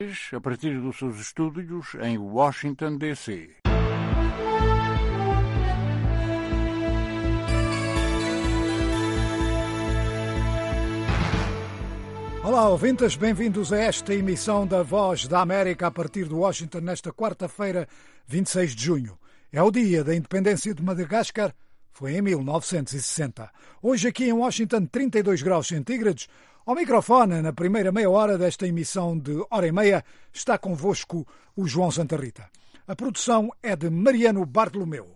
A partir dos seus estúdios em Washington, D.C. Olá, ouvintes, bem-vindos a esta emissão da Voz da América a partir de Washington nesta quarta-feira, 26 de junho. É o dia da independência de Madagascar, foi em 1960. Hoje aqui em Washington, 32 graus centígrados. Ao microfone, na primeira meia hora desta emissão de hora e meia, está convosco o João Santa Rita. A produção é de Mariano Bartolomeu.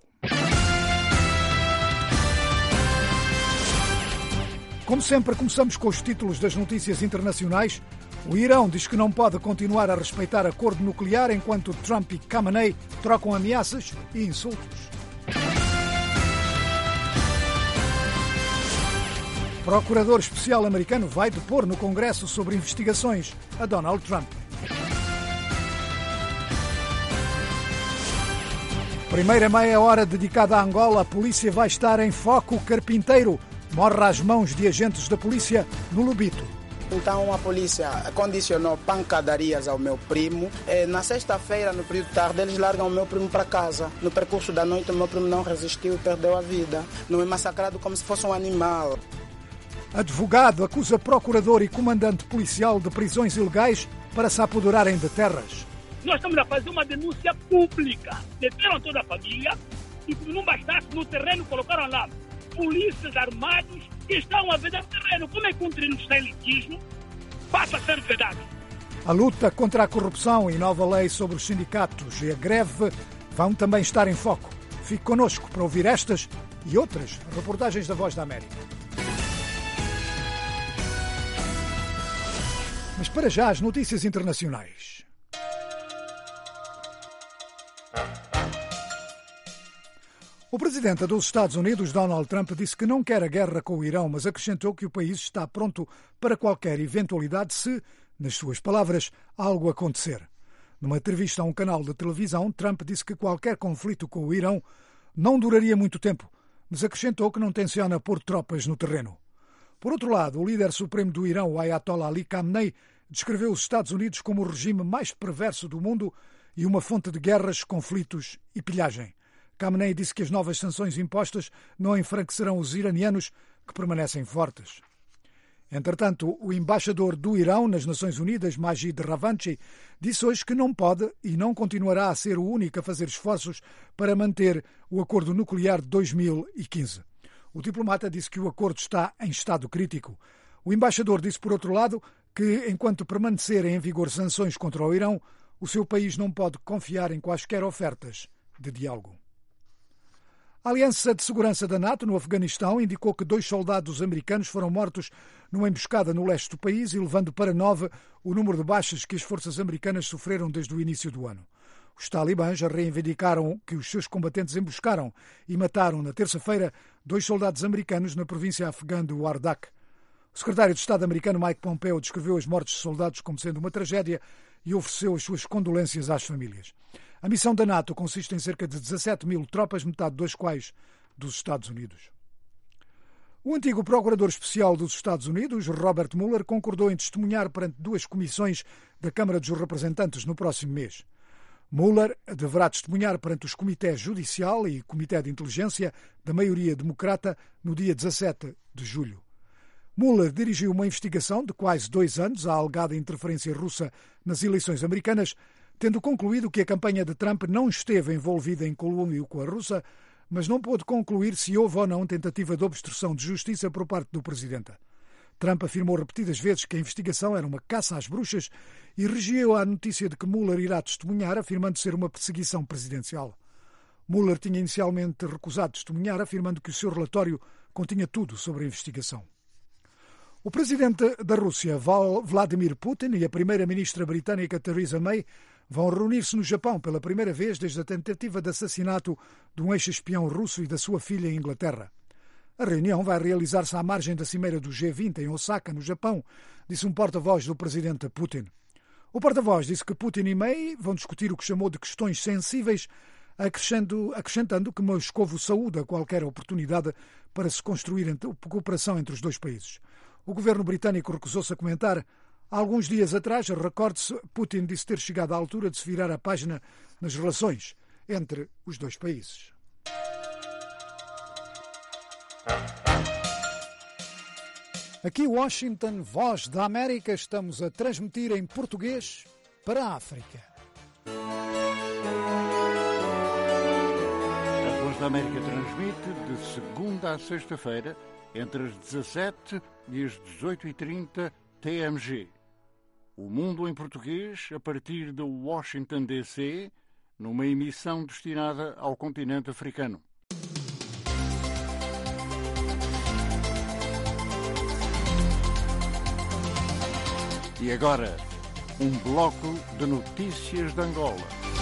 Como sempre, começamos com os títulos das notícias internacionais. O Irão diz que não pode continuar a respeitar acordo nuclear enquanto Trump e Khamenei trocam ameaças e insultos. Procurador especial americano vai depor no Congresso sobre investigações a Donald Trump. Primeira meia hora dedicada à Angola, a polícia vai estar em foco. Carpinteiro morre às mãos de agentes da polícia no Lubito. Então a polícia condicionou pancadarias ao meu primo. Na sexta-feira, no período de tarde, eles largam o meu primo para casa. No percurso da noite, o meu primo não resistiu e perdeu a vida. Não é massacrado como se fosse um animal. Advogado acusa procurador e comandante policial de prisões ilegais para se apoderarem de terras. Nós estamos a fazer uma denúncia pública. Deteram toda a família e, como não bastasse, no terreno colocaram lá polícias armados que estão a vender o terreno. Como é que um terreno está em litígio? Passa a ser vedado. A luta contra a corrupção e nova lei sobre os sindicatos e a greve vão também estar em foco. Fique connosco para ouvir estas e outras reportagens da Voz da América. Mas para já as notícias internacionais. O presidente dos Estados Unidos, Donald Trump, disse que não quer a guerra com o Irão, mas acrescentou que o país está pronto para qualquer eventualidade se, nas suas palavras, algo acontecer. Numa entrevista a um canal de televisão, Trump disse que qualquer conflito com o Irão não duraria muito tempo, mas acrescentou que não tenciona pôr tropas no terreno. Por outro lado, o líder supremo do Irão, o Ayatollah Ali Khamenei, descreveu os Estados Unidos como o regime mais perverso do mundo e uma fonte de guerras, conflitos e pilhagem. Khamenei disse que as novas sanções impostas não enfraquecerão os iranianos, que permanecem fortes. Entretanto, o embaixador do Irão nas Nações Unidas, Majid Ravanchi, disse hoje que não pode e não continuará a ser o único a fazer esforços para manter o acordo nuclear de 2015. O diplomata disse que o acordo está em estado crítico. O embaixador disse, por outro lado, que, enquanto permanecerem em vigor sanções contra o Irão, o seu país não pode confiar em quaisquer ofertas de diálogo. A Aliança de Segurança da NATO no Afeganistão indicou que 2 soldados americanos foram mortos numa emboscada no leste do país, elevando para 9 o número de baixas que as forças americanas sofreram desde o início do ano. Os talibãs reivindicaram que os seus combatentes emboscaram e mataram na terça-feira 2 soldados americanos na província afegã do Ardak. O secretário de Estado americano Mike Pompeo descreveu as mortes de soldados como sendo uma tragédia e ofereceu as suas condolências às famílias. A missão da NATO consiste em cerca de 17 mil tropas, metade das quais dos Estados Unidos. O antigo procurador especial dos Estados Unidos, Robert Mueller, concordou em testemunhar perante 2 comissões da Câmara dos Representantes no próximo mês. Mueller deverá testemunhar perante os Comitês Judicial e Comitê de Inteligência da maioria democrata no dia 17 de julho. Mueller dirigiu uma investigação de quase 2 anos à alegada interferência russa nas eleições americanas, tendo concluído que a campanha de Trump não esteve envolvida em conluio com a Rússia, mas não pôde concluir se houve ou não tentativa de obstrução de justiça por parte do presidente. Trump afirmou repetidas vezes que a investigação era uma caça às bruxas e reagiu à notícia de que Mueller irá testemunhar, afirmando ser uma perseguição presidencial. Mueller tinha inicialmente recusado testemunhar, afirmando que o seu relatório continha tudo sobre a investigação. O presidente da Rússia, Vladimir Putin, e a primeira-ministra britânica Theresa May vão reunir-se no Japão pela primeira vez desde a tentativa de assassinato de um ex-espião russo e da sua filha em Inglaterra. A reunião vai realizar-se à margem da cimeira do G20 em Osaka, no Japão, disse um porta-voz do presidente Putin. O porta-voz disse que Putin e May vão discutir o que chamou de questões sensíveis, acrescentando que Moscovo saúda qualquer oportunidade para se construir cooperação entre os dois países. O governo britânico recusou-se a comentar Há alguns dias atrás, recorde-se, Putin disse ter chegado à altura de se virar a página nas relações entre os dois países. Aqui Washington, Voz da América, estamos a transmitir em português para a África. A Voz da América transmite de segunda a sexta-feira, entre as 17 e as 18h30 TMG. O Mundo em Português, a partir de Washington, D.C., numa emissão destinada ao continente africano. E agora, um bloco de notícias de Angola.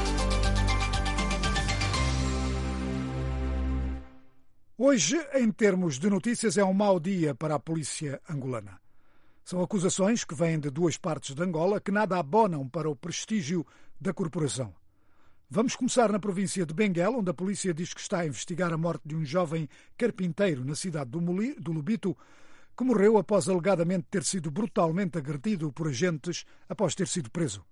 Hoje, em termos de notícias, é um mau dia para a polícia angolana. São acusações que vêm de duas partes de Angola que nada abonam para o prestígio da corporação. Vamos começar na província de Benguela, onde a polícia diz que está a investigar a morte de um jovem carpinteiro na cidade do Lubito, que morreu após alegadamente ter sido brutalmente agredido por agentes após ter sido preso.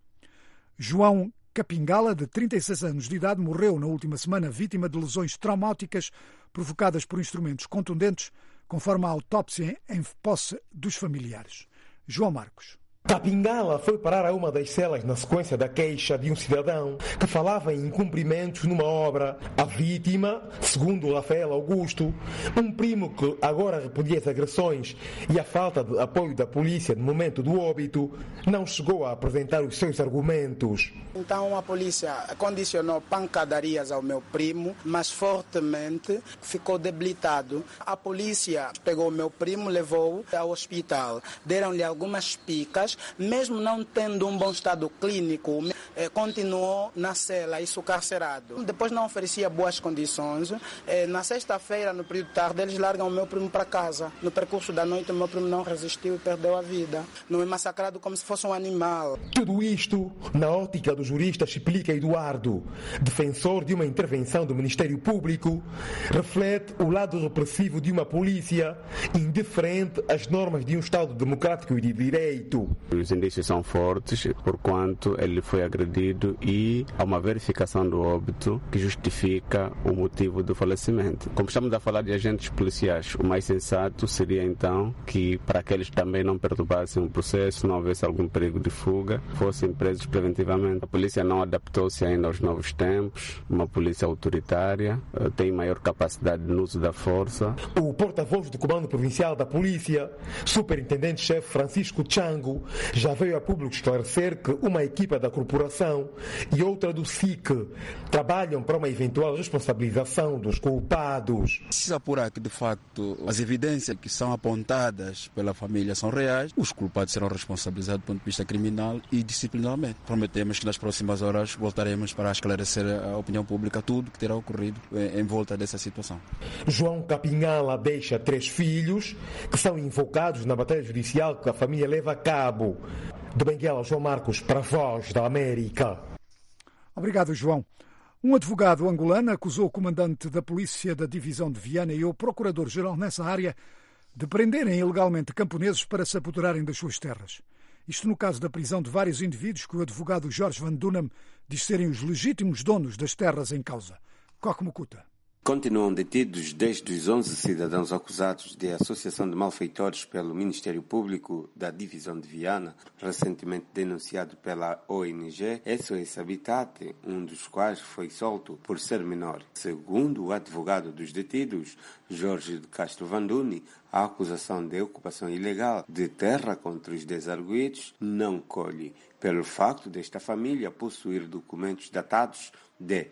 João Capingala, de 36 anos de idade, morreu na última semana vítima de lesões traumáticas provocadas por instrumentos contundentes, conforme a autópsia em posse dos familiares. João Marcos. Capingala foi parar a uma das celas na sequência da queixa de um cidadão que falava em incumprimentos numa obra. A vítima, segundo Rafael Augusto, um primo que agora repudia as agressões e a falta de apoio da polícia no momento do óbito, não chegou a apresentar os seus argumentos. Então a polícia condicionou pancadarias ao meu primo, mas fortemente ficou debilitado. A polícia pegou o meu primo, levou-o ao hospital. Deram-lhe algumas picas, mesmo não tendo um bom estado clínico, continuou na cela, isso carcerado. Depois não oferecia boas condições. Na sexta-feira, no período tarde, eles largam o meu primo para casa. No percurso da noite, o meu primo não resistiu e perdeu a vida. Não é massacrado como se fosse um animal. Tudo isto na ótica do jurista Chiplica Eduardo, defensor de uma intervenção do Ministério Público, reflete o lado repressivo de uma polícia indiferente às normas de um Estado democrático e de direito. Os indícios são fortes, porquanto ele foi agredido e há uma verificação do óbito que justifica o motivo do falecimento. Como estamos a falar de agentes policiais, o mais sensato seria então que, para que eles também não perturbassem o processo, não houvesse algum perigo de fuga, fossem presos preventivamente. A polícia não adaptou-se ainda aos novos tempos, uma polícia autoritária, tem maior capacidade no uso da força. O porta-voz do Comando Provincial da Polícia, Superintendente-Chefe Francisco Chango, já veio a público esclarecer que uma equipa da corporação e outra do SIC trabalham para uma eventual responsabilização dos culpados. Precisa apurar que, de facto, as evidências que são apontadas pela família são reais. Os culpados serão responsabilizados do ponto de vista criminal e disciplinarmente. Prometemos que nas próximas horas voltaremos para esclarecer a opinião pública tudo que terá ocorrido em volta dessa situação. João Capingala deixa 3 filhos que são invocados na batalha judicial que a família leva a cabo. De Benguela, João Marcos, para a Voz da América. Obrigado, João. Um advogado angolano acusou o comandante da polícia da divisão de Viana e o procurador-geral nessa área de prenderem ilegalmente camponeses para se apoderarem das suas terras. Isto no caso da prisão de vários indivíduos que o advogado Jorge Van Dunham diz serem os legítimos donos das terras em causa. Coque Mucuta. Continuam detidos 10 dos 11 cidadãos acusados de associação de malfeitores pelo Ministério Público da Divisão de Viana, recentemente denunciado pela ONG SOS Habitat, um dos quais foi solto por ser menor. Segundo o advogado dos detidos, Jorge de Castro Vanduni, a acusação de ocupação ilegal de terra contra os desarguidos não colhe, pelo facto desta família possuir documentos datados de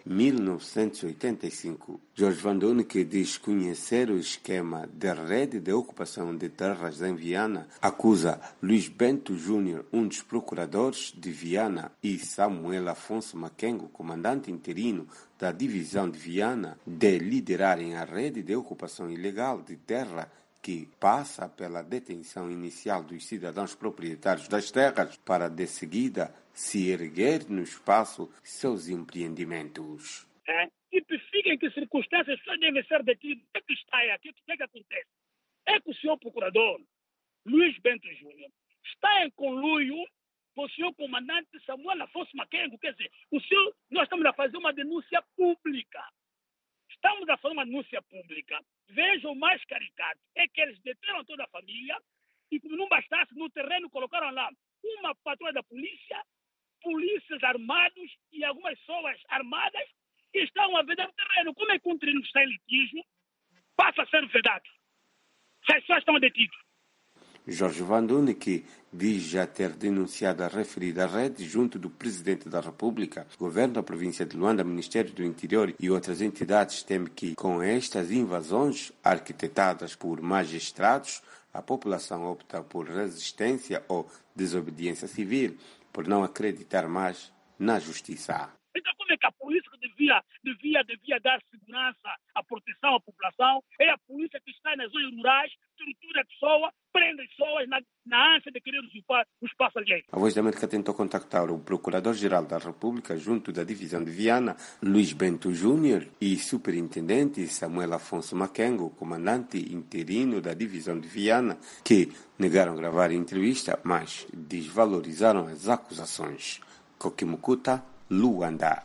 1985. Jorge Vanduni, que diz conhecer o esquema de rede de ocupação de terras em Viana, acusa Luís Bento Júnior, um dos procuradores de Viana, e Samuel Afonso Maquengo, comandante interino da divisão de Viana, de liderarem a rede de ocupação ilegal de terra que passa pela detenção inicial dos cidadãos proprietários das terras para, de seguida, se erguer no espaço seus empreendimentos. Tipifica em que circunstâncias as pessoas devem ser detidas. O que está aí aqui? O que acontece? É que o senhor procurador, Luís Bento Júnior, está em conluio com o senhor comandante Samuel Afonso Makengo. Quer dizer, nós estamos a fazer uma denúncia pública. Estamos a fazer uma denúncia pública. Veja, o mais caricato é que eles deteram toda a família e, como não bastasse, no terreno colocaram lá uma patrulha da polícia, polícias armados e algumas pessoas armadas que estão a vedar o terreno. Como é que um terreno está em litígio passa a ser vedado? As pessoas estão detidas. Jorge Vandune, que diz já ter denunciado a referida rede junto do Presidente da República, Governo da Província de Luanda, Ministério do Interior e outras entidades, teme que, com estas invasões arquitetadas por magistrados, a população opta por resistência ou desobediência civil, por não acreditar mais na justiça. Então, como é que a polícia que devia dar segurança, a proteção à população, é a polícia que está nas zonas rurais, tortura a pessoa, prende as pessoas na ânsia de querer usurpar o espaço alheio? A Voz da América tentou contactar o Procurador-Geral da República junto da Divisão de Viana, Luís Bento Júnior, e Superintendente Samuel Afonso Makengo, comandante interino da Divisão de Viana, que negaram gravar a entrevista, mas desvalorizaram as acusações. Coquimucuta, Luanda.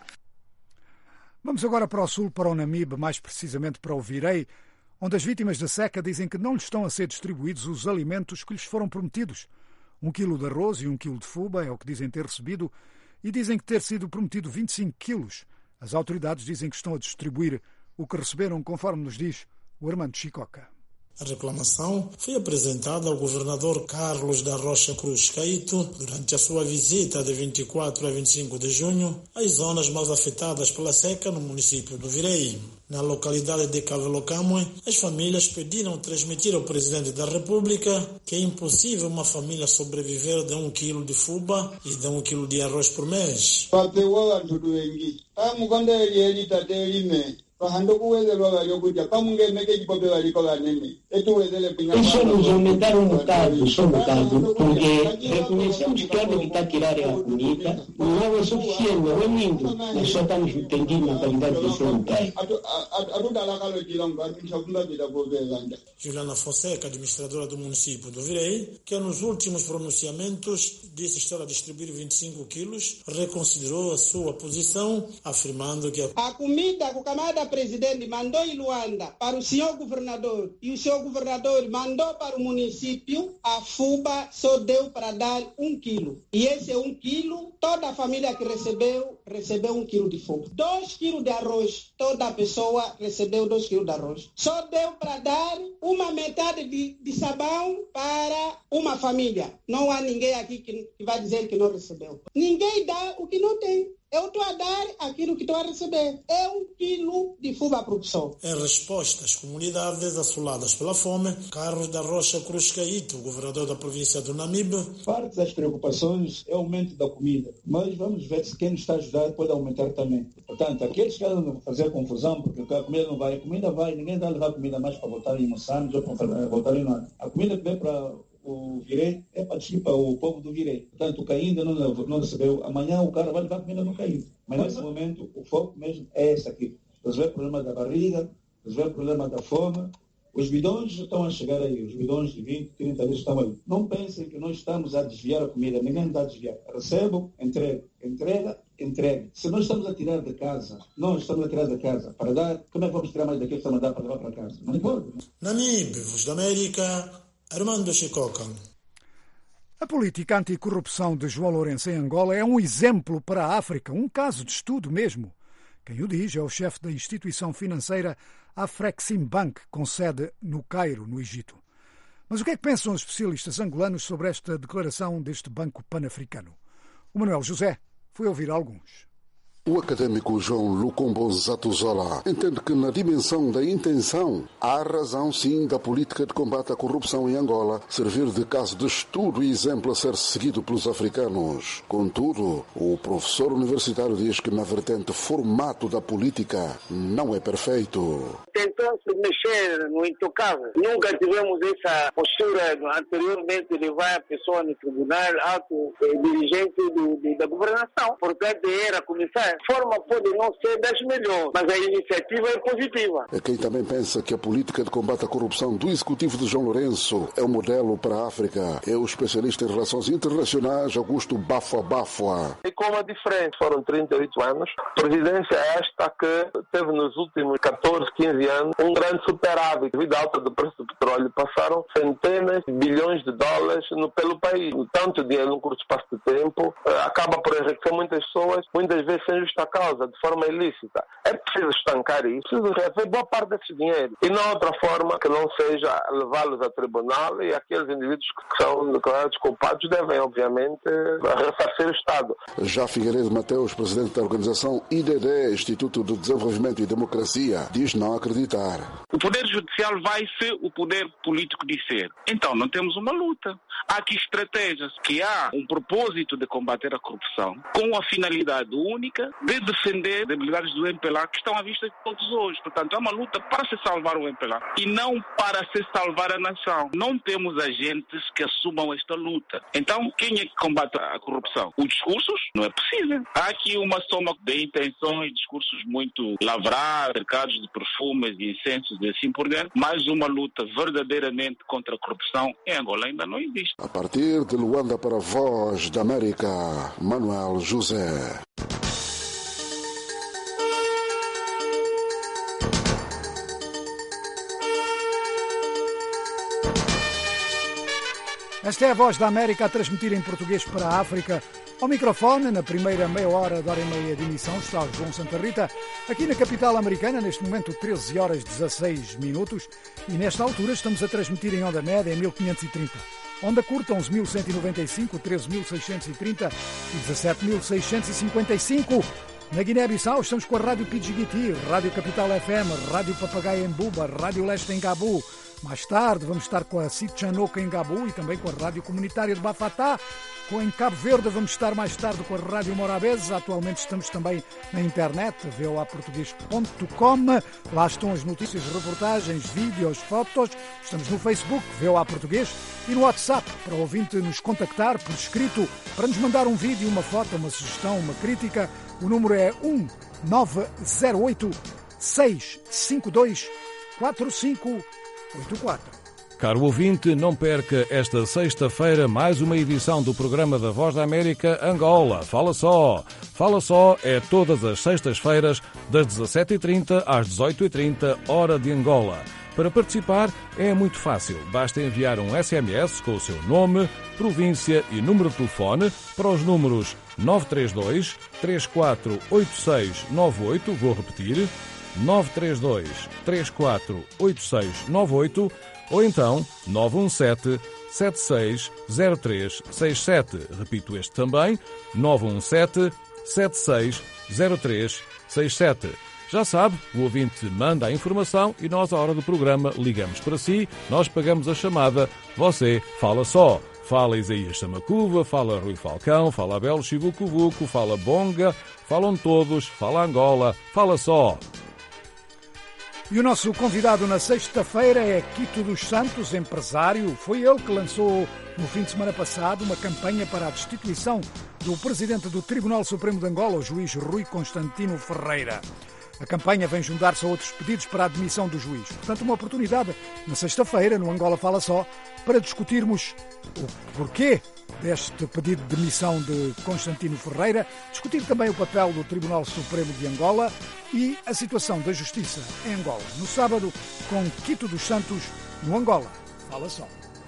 Vamos agora para o sul, para o Namibe, mais precisamente para o Virei, onde as vítimas da seca dizem que não lhes estão a ser distribuídos os alimentos que lhes foram prometidos. 1 quilo de arroz e 1 quilo de fuba é o que dizem ter recebido e dizem que ter sido prometido 25 quilos. As autoridades dizem que estão a distribuir o que receberam, conforme nos diz o Armando Chicoca. A reclamação foi apresentada ao governador Carlos da Rocha Cruz Caíto durante a sua visita de 24 a 25 de junho às zonas mais afetadas pela seca no município do Virei. Na localidade de Cavelocamwe, as famílias pediram transmitir ao presidente da República que é impossível uma família sobreviver de 1 quilo de fuba e de 1 quilo de arroz por mês. Isso nos aumentaram um bocado, porque reconhecemos que há de evitar tirar a comida, não é suficiente, não é lindo, mas só estamos entendidos na qualidade de ser um pai. Juliana Fonseca, administradora do município do Virei, que nos últimos pronunciamentos disse estar a distribuir 25 quilos, reconsiderou a sua posição, afirmando que a comida que o camarada presidente mandou em Luanda para o senhor governador e o senhor governador mandou para o município, a FUBA só deu para dar 1 quilo. E esse 1 quilo, toda a família que recebeu 1 quilo de FUBA. 2 quilos de arroz, toda a pessoa recebeu 2 quilos de arroz. Só deu para dar uma metade de sabão para uma família. Não há ninguém aqui que vai dizer que não recebeu. Ninguém dá o que não tem. Eu estou a dar aquilo que estou a receber. É 1 quilo de fuba por pessoa. Em resposta às comunidades assoladas pela fome, Carlos da Rocha Cruz Caíto, governador da província do Namibe. Parte das preocupações é o aumento da comida, mas vamos ver se quem nos está a ajudar pode aumentar também. Portanto, aqueles que querem fazer confusão, porque a comida não vai, a comida vai, ninguém vai levar comida mais para voltar em Moçambique ou para voltar em nada. A comida que vem para o Virei é para distribuir para o povo do Virei. Portanto, o Caí ainda não recebeu. Amanhã o cara vai levar comida no Caí. Mas nesse momento o foco mesmo é esse aqui. Resolver o problema da barriga, resolver o problema da fome. Os bidões estão a chegar aí, os bidões de 20, 30 litros estão aí. Não pensem que nós estamos a desviar a comida, ninguém está a desviar. Recebam, entrega. Se nós estamos a tirar de casa, para dar, como é que vamos tirar mais daquilo que estamos a dar para levar para casa? Não pode. Namibe, Voz da América, Armando Chicoca. A política anticorrupção de João Lourenço em Angola é um exemplo para a África, um caso de estudo mesmo. Quem o diz é o chefe da instituição financeira Afreximbank, com sede no Cairo, no Egito. Mas o que é que pensam os especialistas angolanos sobre esta declaração deste Banco Pan-Africano? O Manuel José foi ouvir alguns. O académico João Lukombo Zatuzola entende que na dimensão da intenção há razão sim da política de combate à corrupção em Angola servir de caso de estudo e exemplo a ser seguido pelos africanos. Contudo, o professor universitário diz que na vertente formato da política não é perfeito. Tentou-se mexer no intocável. Nunca tivemos essa postura anteriormente de levar a pessoa no tribunal alto dirigente da governação. Portanto, era começar forma pode não ser das melhores, mas a iniciativa é positiva. É quem também pensa que a política de combate à corrupção do executivo de João Lourenço é um modelo para a África. É o especialista em relações internacionais, Augusto Bafwa. E com uma diferença, foram 38 anos, presidência esta que teve nos últimos 14, 15 anos um grande superávit. Devido à alta do preço do petróleo, passaram centenas de bilhões de dólares pelo país. Tanto dinheiro num curto espaço de tempo acaba por enriquecer muitas pessoas, muitas vezes sem justa causa, de forma ilícita. É preciso estancar isso, preciso rever boa parte desse dinheiro. E não outra forma que não seja levá-los a tribunal, e aqueles indivíduos que são declarados culpados devem, obviamente, ressarcir o Estado. Já Figueiredo Mateus, presidente da organização IDD, Instituto de Desenvolvimento e Democracia, diz não acreditar. O Poder Judicial vai ser o poder político de ser. Então não temos uma luta. Há aqui estratégias que há um propósito de combater a corrupção com a finalidade única de defender as debilidades do MPLA que estão à vista de todos hoje. Portanto, é uma luta para se salvar o MPLA e não para se salvar a nação. Não temos agentes que assumam esta luta. Então, quem é que combate a corrupção? Os discursos? Não é possível. Há aqui uma soma de intenções, discursos muito lavrados, cercados de perfumes e incensos e assim por diante, mas uma luta verdadeiramente contra a corrupção em Angola ainda não existe. A partir de Luanda para a Voz da América, Manuel José. Esta é a Voz da América a transmitir em português para a África. Ao microfone, na primeira meia hora e meia de emissão, está João Santa Rita, aqui na capital americana, neste momento 13 horas 16 minutos, e nesta altura estamos a transmitir em onda média em 1530. Onda curta 11.195, 13.630 e 17.655. Na Guiné-Bissau estamos com a Rádio Pidjigiti, Rádio Capital FM, Rádio Papagaio em Buba, Rádio Leste em Gabu. Mais tarde vamos estar com a Sitchanoka em Gabu e também com a Rádio Comunitária de Bafatá. Em Cabo Verde vamos estar mais tarde com a Rádio Morabeza. Atualmente estamos também na internet, voaportugues.com. Lá estão as notícias, reportagens, vídeos, fotos. Estamos no Facebook, VOA Português, e no WhatsApp, para o ouvinte nos contactar por escrito, para nos mandar um vídeo, uma foto, uma sugestão, uma crítica. O número é 1908 652 4584. Caro ouvinte, não perca esta sexta-feira mais uma edição do programa da Voz da América Angola. Fala só! Fala só é todas as sextas-feiras, das 17h30 às 18h30, hora de Angola. Para participar é muito fácil. Basta enviar um SMS com o seu nome, província e número de telefone para os números 932 348698, vou repetir, 932 348698, ou então 917 760367. Repito este também, 917 760367. Já sabe, o ouvinte manda a informação e nós, à hora do programa, ligamos para si, nós pagamos a chamada, você fala só. Fala Isaías Samacuva, fala Rui Falcão, fala Abel Chivucovuco, fala Bonga, falam todos, fala Angola, fala só. E o nosso convidado na sexta-feira é Quito dos Santos, empresário. Foi ele que lançou, no fim de semana passado, uma campanha para a destituição do presidente do Tribunal Supremo de Angola, o juiz Rui Constantino Ferreira. A campanha vem juntar-se a outros pedidos para a admissão do juiz. Portanto, uma oportunidade, na sexta-feira, no Angola Fala Só, para discutirmos o porquê deste pedido de demissão de Constantino Ferreira, discutir também o papel do Tribunal Supremo de Angola e a situação da justiça em Angola. No sábado, com Quito dos Santos, no Angola Fala Só.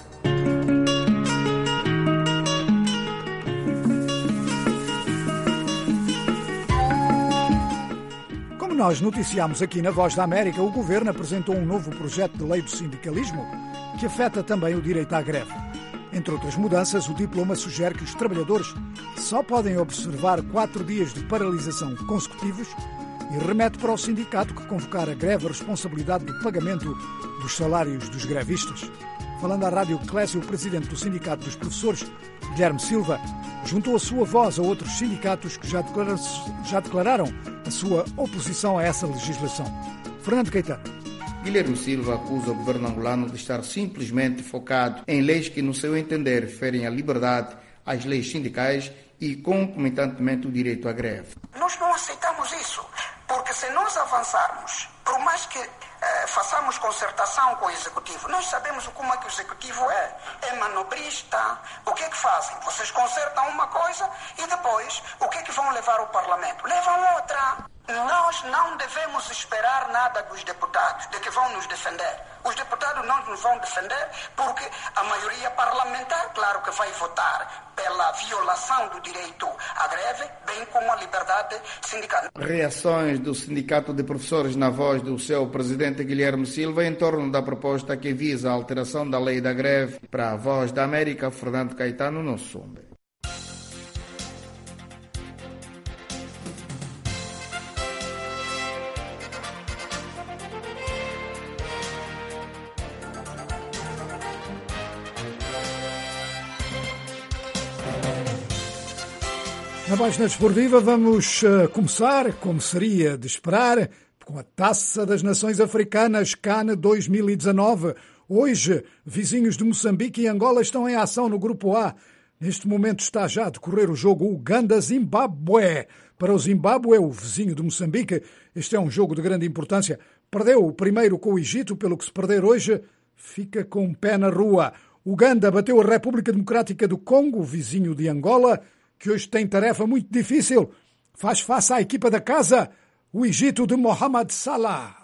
Como nós noticiámos aqui na Voz da América, o Governo apresentou um novo projeto de lei do sindicalismo que afeta também o direito à greve. Entre outras mudanças, o diploma sugere que os trabalhadores só podem observar 4 dias de paralisação consecutivos e remete para o sindicato que convocar a greve a responsabilidade do pagamento dos salários dos grevistas. Falando à Rádio Clécio, o presidente do Sindicato dos Professores, Guilherme Silva, juntou a sua voz a outros sindicatos que já declararam a sua oposição a essa legislação. Fernando Caetano. Guilherme Silva acusa o governo angolano de estar simplesmente focado em leis que, no seu entender, ferem a liberdade, as leis sindicais e, concomitantemente, o direito à greve. Nós não aceitamos isso, porque se nós avançarmos, por mais que façamos concertação com o Executivo, nós sabemos como é que o Executivo é manobrista. O que é que fazem? Vocês consertam uma coisa e depois o que é que vão levar ao Parlamento? Levam outra. Nós não devemos esperar nada dos deputados, de que vão nos defender. Os deputados não nos vão defender porque a maioria parlamentar, claro que vai votar pela violação do direito à greve, bem como a liberdade sindical. Reações do Sindicato de Professores na voz do seu presidente Guilherme Silva em torno da proposta que visa a alteração da lei da greve. Para a Voz da América, Fernando Caetano, no Sumbe. Na página desportiva vamos começar, como seria de esperar, com a Taça das Nações Africanas CAN 2019. Hoje, vizinhos de Moçambique e Angola estão em ação no Grupo A. Neste momento está já a decorrer o jogo Uganda-Zimbábue. Para o Zimbábue, o vizinho de Moçambique, este é um jogo de grande importância. Perdeu o primeiro com o Egito, pelo que se perder hoje, fica com um pé na rua. Uganda bateu a República Democrática do Congo, vizinho de Angola, que hoje tem tarefa muito difícil. Faz face à equipa da casa, o Egito de Mohamed Salah.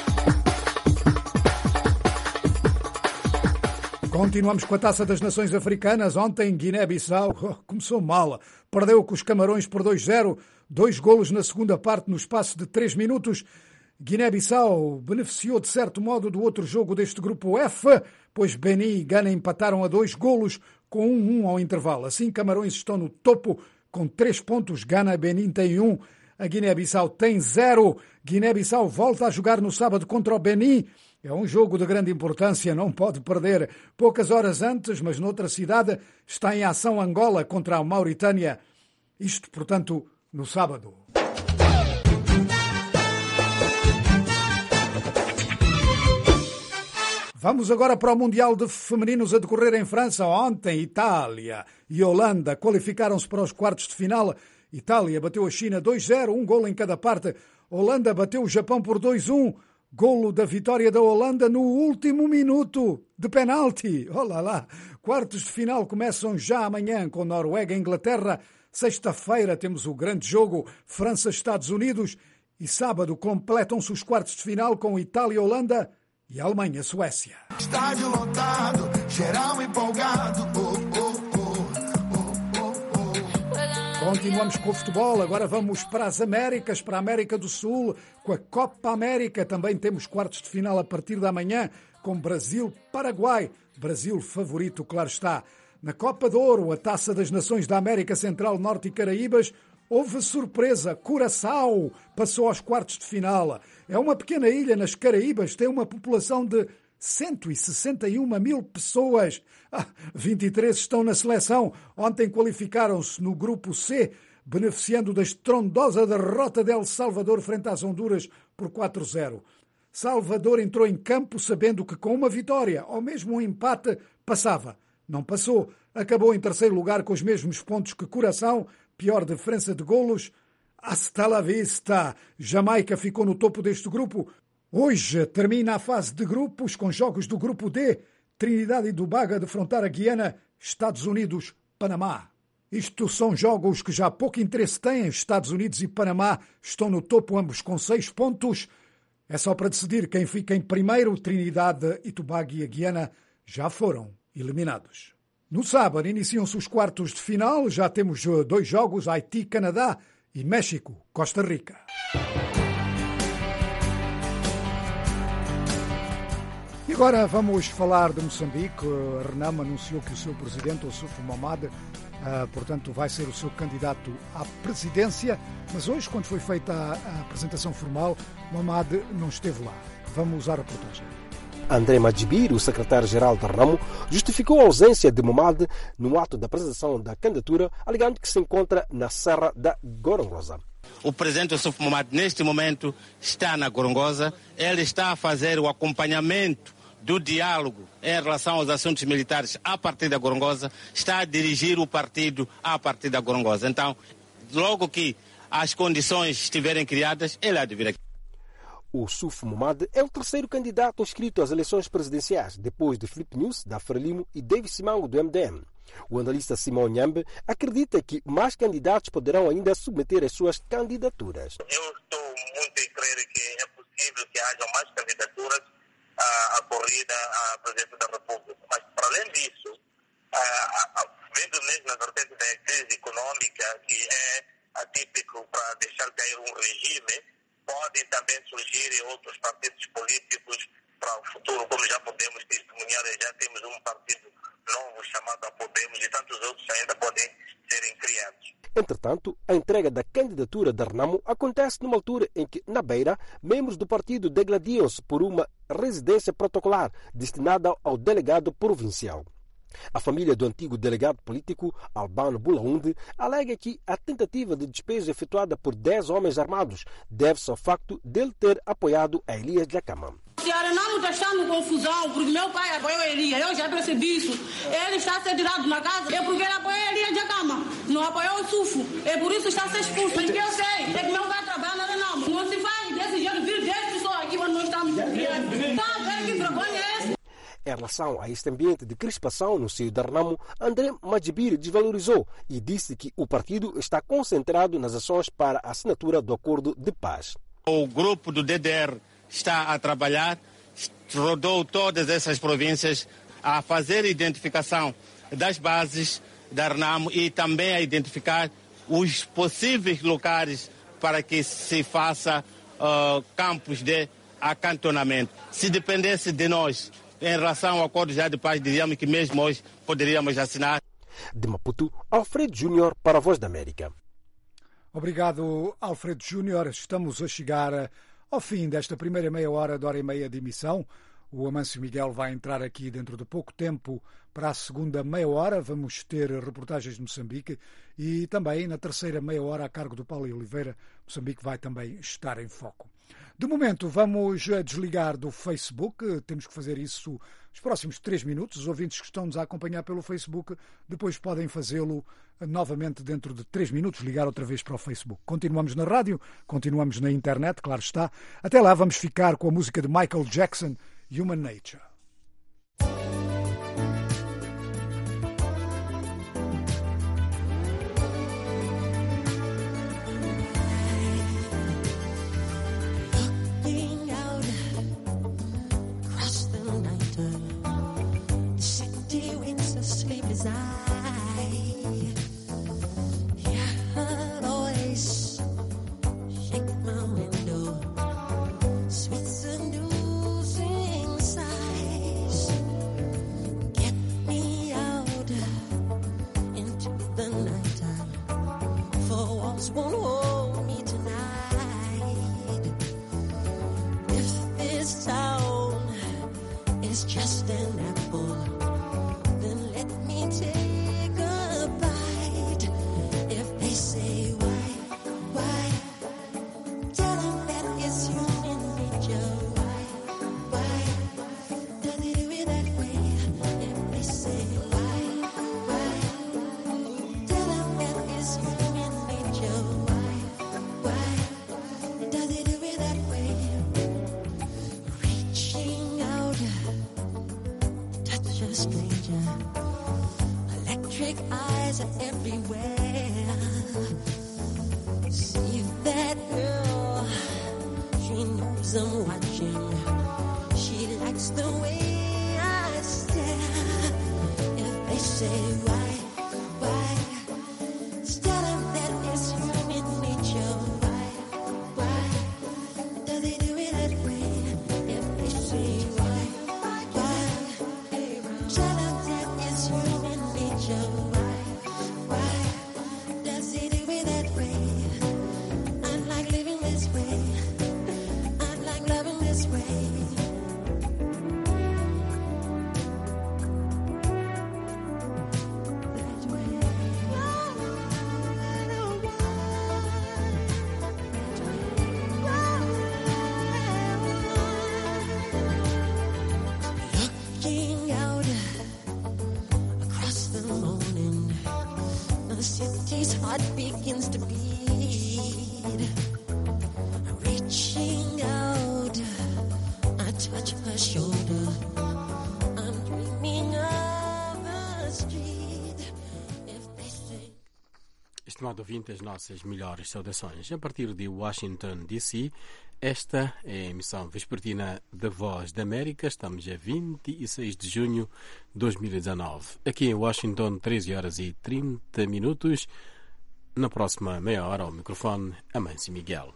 Continuamos com a Taça das Nações Africanas. Ontem, Guiné-Bissau começou mal. Perdeu com os Camarões por 2-0. 2 golos na segunda parte no espaço de 3 minutos. Guiné-Bissau beneficiou de certo modo do outro jogo deste grupo F, pois Benin e Gana empataram a 2 golos com 1-1 ao intervalo. Assim, Camarões estão no topo com 3 pontos. Gana e Benin têm 1. A Guiné-Bissau tem 0. Guiné-Bissau volta a jogar no sábado contra o Benin. É um jogo de grande importância, não pode perder. Poucas horas antes, mas noutra cidade, está em ação Angola contra a Mauritânia. Isto, portanto, no sábado. Vamos agora para o Mundial de Femininos a decorrer em França. Ontem, Itália e Holanda qualificaram-se para os quartos de final. Itália bateu a China 2-0, 1 golo em cada parte. Holanda bateu o Japão por 2-1. Golo da vitória da Holanda no último minuto de penalti. Olá lá. Quartos de final começam já amanhã com Noruega e Inglaterra. Sexta-feira temos o grande jogo França-Estados Unidos. E sábado completam-se os quartos de final com Itália e Holanda e Alemanha-Suécia. Estádio lotado, geral empolgado. Continuamos com o futebol, agora vamos para as Américas, para a América do Sul, com a Copa América. Também temos quartos de final a partir da manhã, com Brasil-Paraguai. Brasil favorito, claro está. Na Copa de Ouro, a Taça das Nações da América Central, Norte e Caraíbas, houve surpresa. Curaçao passou aos quartos de final. É uma pequena ilha nas Caraíbas, tem uma população de 161 mil pessoas. 23 estão na seleção. Ontem qualificaram-se no grupo C, beneficiando da estrondosa derrota de El Salvador frente às Honduras por 4-0. Salvador entrou em campo sabendo que com uma vitória ou mesmo um empate passava. Não passou. Acabou em terceiro lugar com os mesmos pontos que Curaçao, pior diferença de golos. Hasta la vista. Jamaica ficou no topo deste grupo. Hoje termina a fase de grupos com jogos do grupo D. Trinidade e Tobago a defrontar a Guiana, Estados Unidos, Panamá. Isto são jogos que já pouco interesse têm. Estados Unidos e Panamá estão no topo, ambos com 6 pontos. É só para decidir quem fica em primeiro. Trinidade e Tobago e a Guiana já foram eliminados. No sábado iniciam-se os quartos de final. Já temos 2 jogos, Haiti, Canadá e México, Costa Rica. E agora vamos falar de Moçambique. A Renamo anunciou que o seu presidente, o Sufo Momad, portanto, vai ser o seu candidato à presidência. Mas hoje, quando foi feita a apresentação formal, Momad não esteve lá. Vamos à reportagem. André Madjibir, o secretário-geral da Renamo, justificou a ausência de Momad no ato da apresentação da candidatura, alegando que se encontra na Serra da Gorongosa. O presidente Sufo Momad, neste momento, está na Gorongosa. Ele está a fazer o acompanhamento do diálogo em relação aos assuntos militares a partir da Gorongosa, está a dirigir o partido a partir da Gorongosa. Então, logo que as condições estiverem criadas, ele há de vir aqui. O Suf Momad é o terceiro candidato inscrito às eleições presidenciais, depois de Filipe Nunes, da Frelimo, e David Simango, do MDM. O analista Simão Nhambe acredita que mais candidatos poderão ainda submeter as suas candidaturas. Eu estou muito em crer que é possível que haja mais candidaturas à corrida à presidência da República. Mas, para além disso, vendo mesmo na vertente da crise econômica, que é atípico para deixar cair um regime, podem também surgir outros partidos políticos para o futuro, como já podemos testemunhar, já temos um partido novo chamado a Podemos e tantos outros ainda podem serem criados. Entretanto, a entrega da candidatura da Renamo acontece numa altura em que, na Beira, membros do partido degladiam-se por uma residência protocolar destinada ao delegado provincial. A família do antigo delegado político, Albano Bulaunde, alega que a tentativa de despejo efetuada por 10 homens armados deve-se ao facto dele ter apoiado a Elias Jacama. Se a Renamo está achando confusão, porque meu pai apoiou a Elias, eu já percebi isso. Ele está a ser tirado na casa, é porque ele apoiou a Elias Jacama, não apoiou o Sufo, é por isso que está a ser expulso. Porque eu sei, é que meu pai trabalha na Renamo. Não se faz desse jeito, vir 10 pessoas aqui quando nós estamos criando. Tá vendo que vergonha é essa? Em relação a este ambiente de crispação no seio da Renamo, André Madjibir desvalorizou e disse que o partido está concentrado nas ações para a assinatura do acordo de paz. O grupo do DDR está a trabalhar, rodou todas essas províncias a fazer a identificação das bases da Renamo e também a identificar os possíveis locais para que se faça campos de acantonamento. Se dependesse de nós, em relação ao acordo já de paz, diríamos que mesmo hoje poderíamos assinar. De Maputo, Alfredo Júnior para a Voz da América. Obrigado, Alfredo Júnior. Estamos a chegar ao fim desta primeira meia hora e meia de emissão. O Amâncio Miguel vai entrar aqui dentro de pouco tempo para a segunda meia hora. Vamos ter reportagens de Moçambique e também na terceira meia hora a cargo do Paulo Oliveira. Moçambique vai também estar em foco. De momento, vamos desligar do Facebook. Temos que fazer isso nos próximos 3 minutos. Os ouvintes que estão-nos a acompanhar pelo Facebook depois podem fazê-lo novamente dentro de 3 minutos, ligar outra vez para o Facebook. Continuamos na rádio, continuamos na internet, claro está. Até lá vamos ficar com a música de Michael Jackson, Human Nature. Won't hold me tonight. If this town is just an apple, then let me take a bite. If they say why, tell them that it's human nature. Why, does it do it that way? If they say why, tell them that it's human nature. Eyes are everywhere. See that girl, she knows I'm watching. She likes the way I stare. If they say why, tell them that it's human nature. Why, does it do it that way? If they say why, tell them that it's human nature. estimado ouvinte, as nossas melhores saudações. A partir de Washington, D.C., esta é a emissão vespertina da Voz da América. Estamos a 26 de junho de 2019. Aqui em Washington, 13 horas e 30 minutos. Na próxima meia hora, ao microfone, Amâncio Miguel.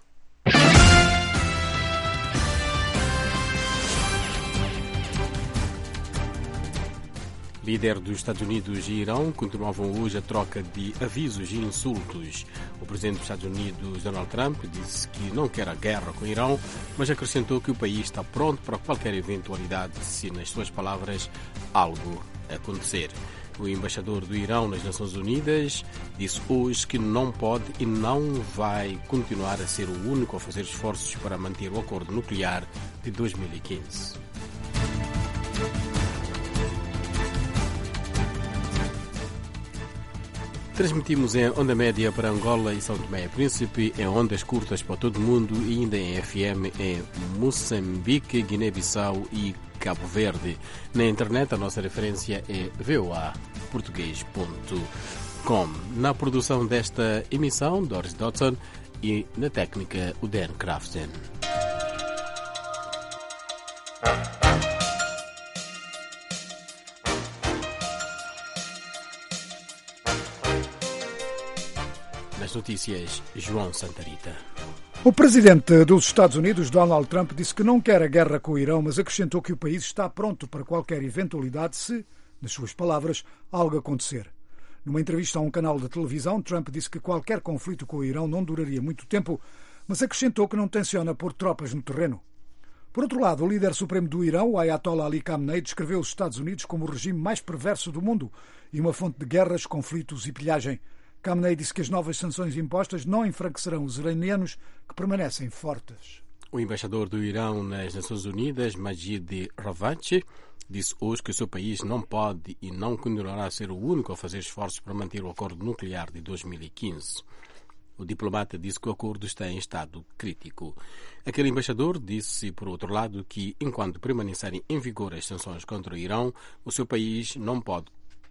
Líder dos Estados Unidos e Irão continuavam hoje a troca de avisos e insultos. O presidente dos Estados Unidos, Donald Trump, disse que não quer a guerra com o Irão, mas acrescentou que o país está pronto para qualquer eventualidade se, nas suas palavras, algo acontecer. O embaixador do Irão nas Nações Unidas disse hoje que não pode e não vai continuar a ser o único a fazer esforços para manter o acordo nuclear de 2015. Transmitimos em onda média para Angola e São Tomé e Príncipe, em ondas curtas para todo o mundo e ainda em FM em Moçambique, Guiné-Bissau e Cabo Verde. Na internet a nossa referência é voaportuguês.com. Na produção desta emissão, Doris Dodson, e na técnica, o Dan Crafton. Notícias, João Santarita. O presidente dos Estados Unidos, Donald Trump, disse que não quer a guerra com o Irão, mas acrescentou que o país está pronto para qualquer eventualidade se, nas suas palavras, algo acontecer. Numa entrevista a um canal de televisão, Trump disse que qualquer conflito com o Irão não duraria muito tempo, mas acrescentou que não tenciona pôr tropas no terreno. Por outro lado, o líder supremo do Irão, o Ayatollah Ali Khamenei, descreveu os Estados Unidos como o regime mais perverso do mundo e uma fonte de guerras, conflitos e pilhagem. Khamenei disse que as novas sanções impostas não enfraquecerão os iranianos, que permanecem fortes. O embaixador do Irão nas Nações Unidas, Majid Ravach, disse hoje que o seu país não pode e não continuará a ser o único a fazer esforços para manter o acordo nuclear de 2015. O diplomata disse que o acordo está em estado crítico. Aquele embaixador disse, por outro lado, que enquanto permanecerem em vigor as sanções contra o Irão, o seu país não pode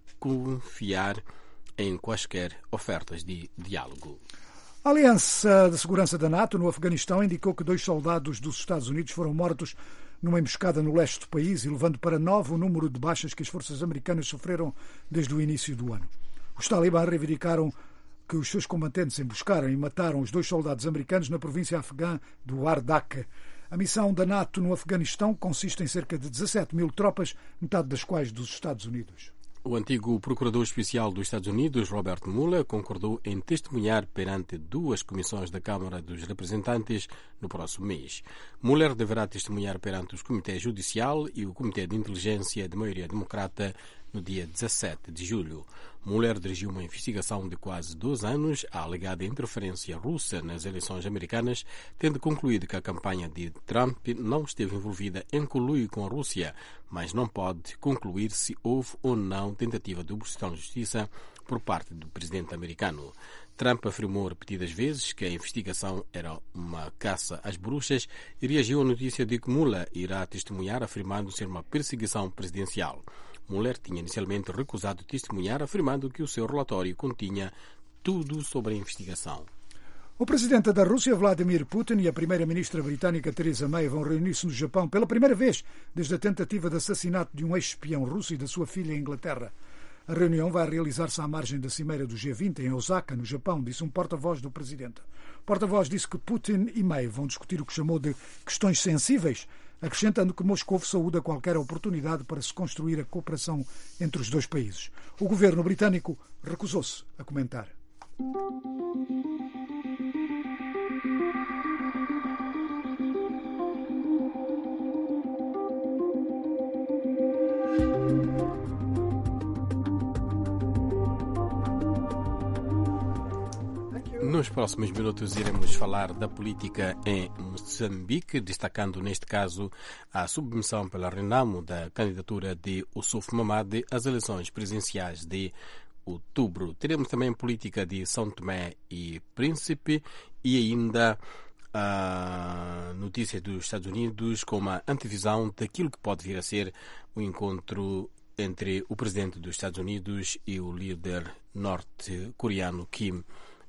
confiar em quaisquer ofertas de diálogo. A Aliança de Segurança da NATO no Afeganistão indicou que 2 soldados dos Estados Unidos foram mortos numa emboscada no leste do país, elevando para 9 o número de baixas que as forças americanas sofreram desde o início do ano. Os talibãs reivindicaram que os seus combatentes emboscaram e mataram os 2 soldados americanos na província afegã do Ardak. A missão da NATO no Afeganistão consiste em cerca de 17 mil tropas, metade das quais dos Estados Unidos. O antigo procurador especial dos Estados Unidos, Robert Mueller, concordou em testemunhar perante 2 comissões da Câmara dos Representantes no próximo mês. Mueller deverá testemunhar perante os Comitês Judicial e o Comitê de Inteligência de maioria democrata no dia 17 de julho. Mueller dirigiu uma investigação de quase 2 anos à alegada interferência russa nas eleições americanas, tendo concluído que a campanha de Trump não esteve envolvida em conluio com a Rússia, mas não pode concluir se houve ou não tentativa de obstrução de justiça por parte do presidente americano. Trump afirmou repetidas vezes que a investigação era uma caça às bruxas e reagiu à notícia de que Mueller irá testemunhar, afirmando ser uma perseguição presidencial. Mueller tinha inicialmente recusado testemunhar, afirmando que o seu relatório continha tudo sobre a investigação. O presidente da Rússia, Vladimir Putin, e a primeira-ministra britânica Theresa May vão reunir-se no Japão pela primeira vez desde a tentativa de assassinato de um ex-espião russo e da sua filha em Inglaterra. A reunião vai realizar-se à margem da cimeira do G20 em Osaka, no Japão, disse um porta-voz do presidente. O porta-voz disse que Putin e May vão discutir o que chamou de questões sensíveis, acrescentando que Moscou saúda qualquer oportunidade para se construir a cooperação entre os 2 países. O governo britânico recusou-se a comentar. Nos próximos minutos iremos falar da política em Moçambique, destacando neste caso a submissão pela Renamo da candidatura de Oussouf Mamadi às eleições presidenciais de outubro. Teremos também política de São Tomé e Príncipe e ainda a notícia dos Estados Unidos com uma antevisão daquilo que pode vir a ser o encontro entre o presidente dos Estados Unidos e o líder norte-coreano Kim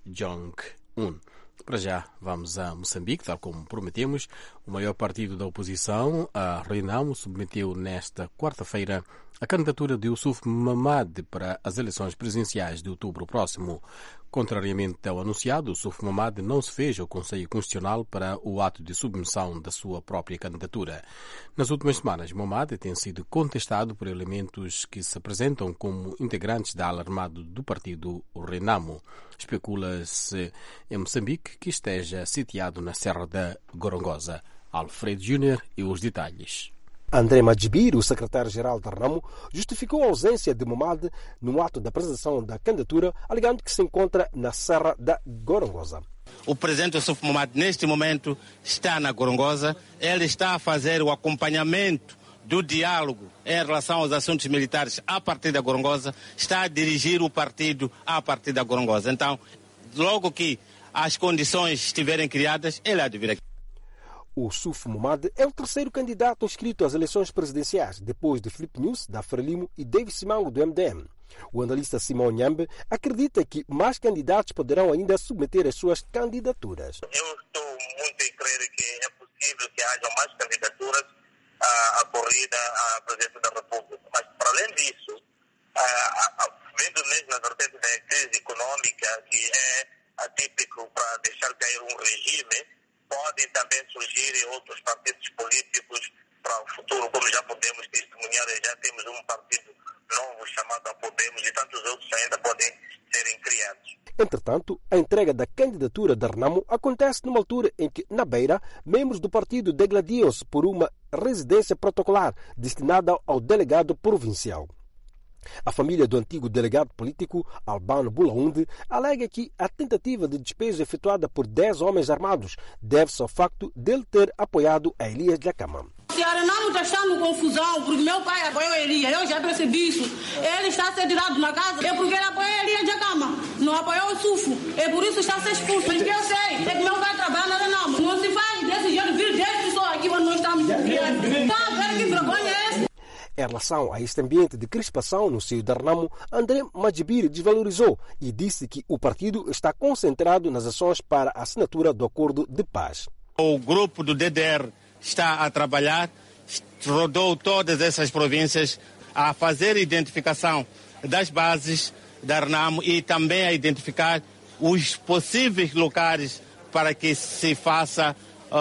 Jong-un. Para já, vamos a Moçambique, tal como prometemos. O maior partido da oposição, a Renamo, submeteu nesta quarta-feira a candidatura de Youssouf Mamad para as eleições presidenciais de outubro próximo. Contrariamente ao anunciado, Youssouf Mamad não se fez ao Conselho Constitucional para o ato de submissão da sua própria candidatura. Nas últimas semanas, Mamad tem sido contestado por elementos que se apresentam como integrantes da ala armada do partido Renamo. Especula-se em Moçambique que esteja sitiado na Serra da Gorongosa. Alfredo Júnior e os detalhes. André Madjibir, o secretário-geral da Renamo, justificou a ausência de Mamad no ato da apresentação da candidatura, alegando que se encontra na Serra da Gorongosa. O presidente Youssouf Mamad, neste momento, está na Gorongosa. Ele está a fazer o acompanhamento do diálogo em relação aos assuntos militares a partir da Gorongosa, está a dirigir o partido a partir da Gorongosa. Então, logo que as condições estiverem criadas, ele há de vir aqui. O Youssouf Mamad é o terceiro candidato inscrito às eleições presidenciais, depois de Filipe Nunes, da Frelimo, e David Simango, do MDM. O analista Simão Nhambe acredita que mais candidatos poderão ainda submeter as suas candidaturas. Eu estou muito em crer que é possível que haja mais candidaturas à corrida à presidência da República. Mas, para além disso, vendo mesmo na vertente da crise econômica, que é atípico para deixar cair um regime, podem também surgir outros partidos políticos para o futuro, como já podemos testemunhar, já temos um partido novo chamado Podemos e tantos outros ainda podem serem criados. Entretanto, a entrega da candidatura da Renamo acontece numa altura em que, na Beira, membros do partido degladiam-se por uma residência protocolar destinada ao delegado provincial. A família do antigo delegado político, Albano Bulaunde, alega que a tentativa de despejo efetuada por 10 homens armados deve-se ao facto dele ter apoiado a Elias Jacama. Se a Renamo está achando confusão, porque meu pai apoiou a Elias, eu já percebi isso. Ele está a ser tirado na casa, é porque ele apoiou a Elias Jacama, não apoiou o Sufo, é por isso que está a ser expulso. Porque eu sei, é que meu pai trabalha na Renamo. Não se faz desse jeito, vir 10 pessoas aqui quando nós estamos criando. Tá, velho, que vergonha é essa? Em relação a este ambiente de crispação no seio da Renamo, André Madjibir desvalorizou e disse que o partido está concentrado nas ações para a assinatura do acordo de paz. O grupo do DDR está a trabalhar, rodou todas essas províncias a fazer identificação das bases da Renamo e também a identificar os possíveis locais para que se faça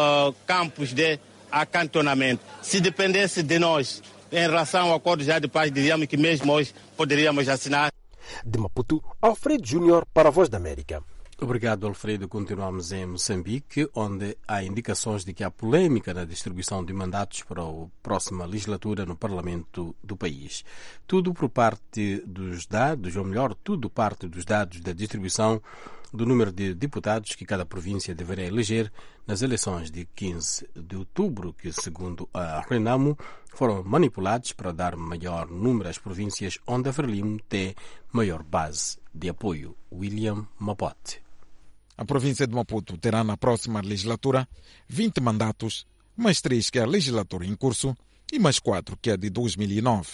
campos de acantonamento. Se dependesse de nós, em relação ao acordo já de paz, diríamos que mesmo hoje poderíamos assinar. De Maputo, Alfredo Júnior para a Voz da América. Obrigado, Alfredo. Continuamos em Moçambique, onde há indicações de que há polêmica na distribuição de mandatos para a próxima legislatura no Parlamento do país. Tudo por parte dos dados, ou melhor, tudo parte dos dados da distribuição do número de deputados que cada província deverá eleger nas eleições de 15 de outubro, que, segundo a Renamo, foram manipulados para dar maior número às províncias onde a Frelimo tem maior base de apoio. William Mapote. A província de Maputo terá na próxima legislatura 20 mandatos, mais 3 que a legislatura em curso e mais 4 que a de 2009.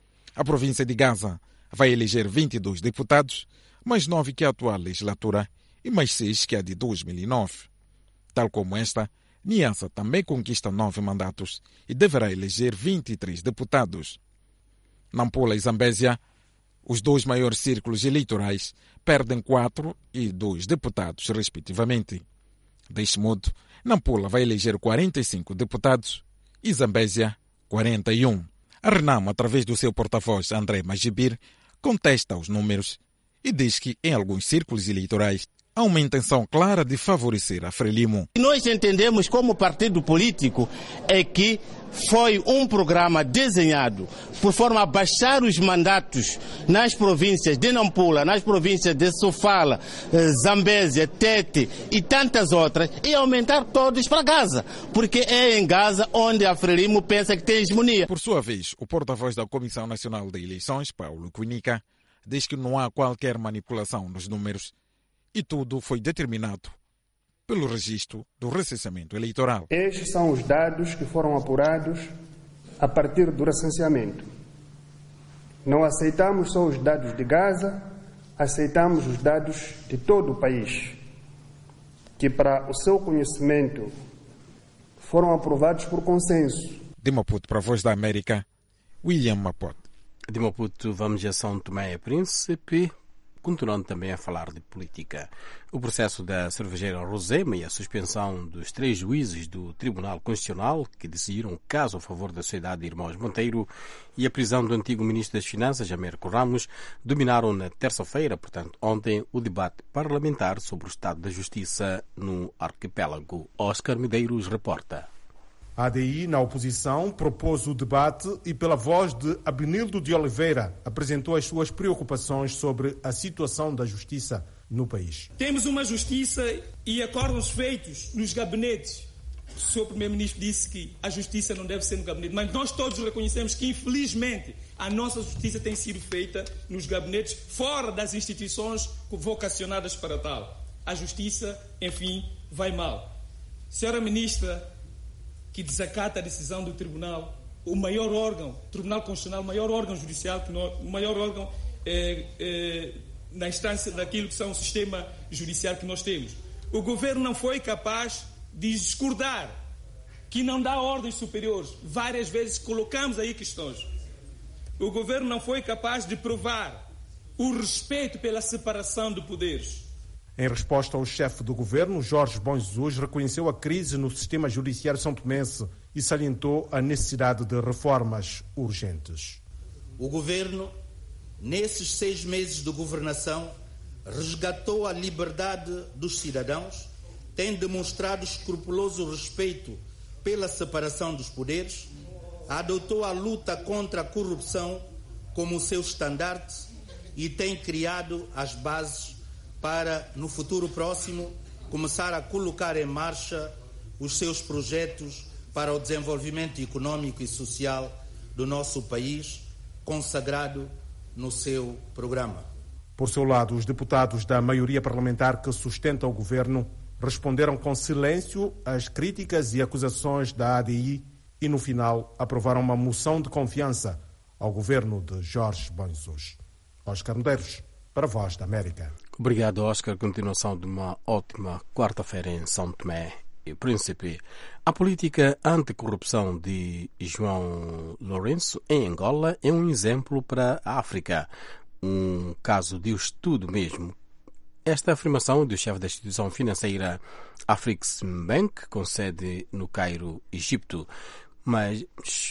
A província de Gaza vai eleger 22 deputados, mais 9 que a atual legislatura e mais 6 que a de 2009. Tal como esta, Niassa também conquista 9 mandatos e deverá eleger 23 deputados. Nampula e Zambésia, os dois maiores círculos eleitorais, perdem 4 e 2 deputados, respectivamente. Deste modo, Nampula vai eleger 45 deputados e Zambésia 41. A Renamo, através do seu porta-voz André Madjibir, contesta os números e diz que, em alguns círculos eleitorais, há uma intenção clara de favorecer a Frelimo. Nós entendemos como partido político é que foi um programa desenhado por forma a baixar os mandatos nas províncias de Nampula, nas províncias de Sofala, Zambésia, Tete e tantas outras e aumentar todos para Gaza, porque é em Gaza onde a Frelimo pensa que tem hegemonia. Por sua vez, o porta-voz da Comissão Nacional de Eleições, Paulo Quinica, diz que não há qualquer manipulação nos números e tudo foi determinado pelo registro do recenseamento eleitoral. Estes são os dados que foram apurados a partir do recenseamento. Não aceitamos só os dados de Gaza, aceitamos os dados de todo o país, que para o seu conhecimento foram aprovados por consenso. De Maputo para a Voz da América, William Maputo. De Maputo vamos a São Tomé e Príncipe, continuando também a falar de política. O processo da cervejeira Rosema e a suspensão dos 3 juízes do Tribunal Constitucional que decidiram o caso a favor da Sociedade de Irmãos Monteiro e a prisão do antigo Ministro das Finanças, Américo Ramos, dominaram na terça-feira, portanto ontem, o debate parlamentar sobre o estado da justiça no arquipélago. Oscar Medeiros reporta. A ADI, na oposição, propôs o debate e, pela voz de Abinildo de Oliveira, apresentou as suas preocupações sobre a situação da justiça no país. Temos uma justiça e acordos feitos nos gabinetes. O senhor Primeiro-Ministro disse que a justiça não deve ser no gabinete, mas nós todos reconhecemos que, infelizmente, a nossa justiça tem sido feita nos gabinetes, fora das instituições vocacionadas para tal. A justiça, enfim, vai mal. Senhora Ministra, que desacata a decisão do Tribunal, o maior órgão, Tribunal Constitucional, o maior órgão judicial, o maior órgão na instância daquilo que são o sistema judicial que nós temos. O Governo não foi capaz de discordar, que não dá ordens superiores. Várias vezes colocamos aí questões. O Governo não foi capaz de provar o respeito pela separação de poderes. Em resposta ao chefe do governo, Jorge Bom Jesus reconheceu a crise no sistema judiciário são-tomense e salientou a necessidade de reformas urgentes. O governo, nesses 6 meses de governação, resgatou a liberdade dos cidadãos, tem demonstrado escrupuloso respeito pela separação dos poderes, adotou a luta contra a corrupção como seu estandarte e tem criado as bases para, no futuro próximo, começar a colocar em marcha os seus projetos para o desenvolvimento econômico e social do nosso país, consagrado no seu programa. Por seu lado, os deputados da maioria parlamentar que sustenta o governo responderam com silêncio às críticas e acusações da ADI e, no final, aprovaram uma moção de confiança ao governo de Jorge Bom Jesus. Oscar Medeiros, para a Voz da América. Obrigado, Oscar. Continuação de uma ótima quarta-feira em São Tomé e Príncipe. A política anticorrupção de João Lourenço em Angola é um exemplo para a África. Um caso de estudo mesmo. Esta afirmação do chefe da instituição financeira Afreximbank, com sede no Cairo, Egito. Mas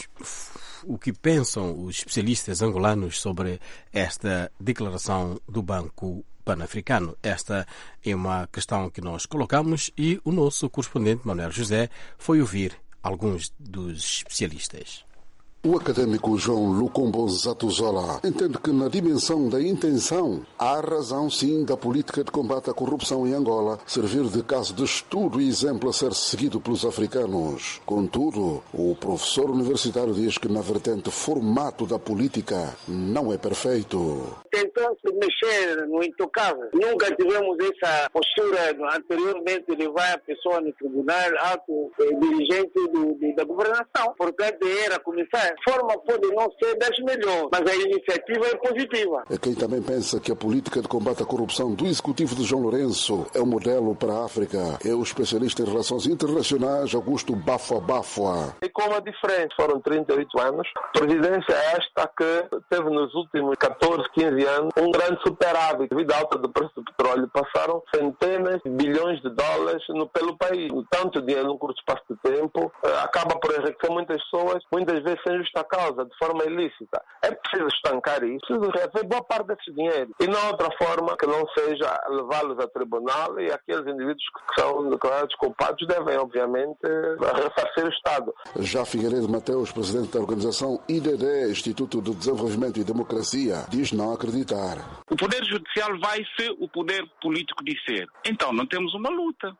o que pensam os especialistas angolanos sobre esta declaração do Banco Pan-Africano? Esta é uma questão que nós colocamos e o nosso correspondente Manuel José foi ouvir alguns dos especialistas. O académico João Lucombo Zatuzola entende que na dimensão da intenção há razão sim da política de combate à corrupção em Angola servir de caso de estudo e exemplo a ser seguido pelos africanos. Contudo, o professor universitário diz que na vertente formato da política não é perfeito. Tentou-se mexer no intocável. Nunca tivemos essa postura anteriormente de levar a pessoa no tribunal, alto dirigente da governação. Portanto, era começar. A forma pode não ser das melhores, mas a iniciativa é positiva. É quem também pensa que a política de combate à corrupção do executivo de João Lourenço é um modelo para a África. É o especialista em relações internacionais Augusto Bafua. E com uma diferença, foram 38 anos. Presidência esta que teve nos últimos 14, 15 anos um grande superávit. Devido à alta do preço do petróleo, passaram centenas de bilhões de dólares pelo país. Tanto dinheiro num curto espaço de tempo acaba por enriquecer muitas pessoas, muitas vezes sem justa causa, de forma ilícita. É preciso estancar isso, preciso rever boa parte desse dinheiro. E não outra forma que não seja levá-los a tribunal e aqueles indivíduos que são declarados culpados devem, obviamente, ressarcir o Estado. Já Figueiredo Mateus, presidente da organização IDD, Instituto de Desenvolvimento e Democracia, diz não acreditar. O Poder Judicial vai ser o poder político de ser. Então não temos uma luta.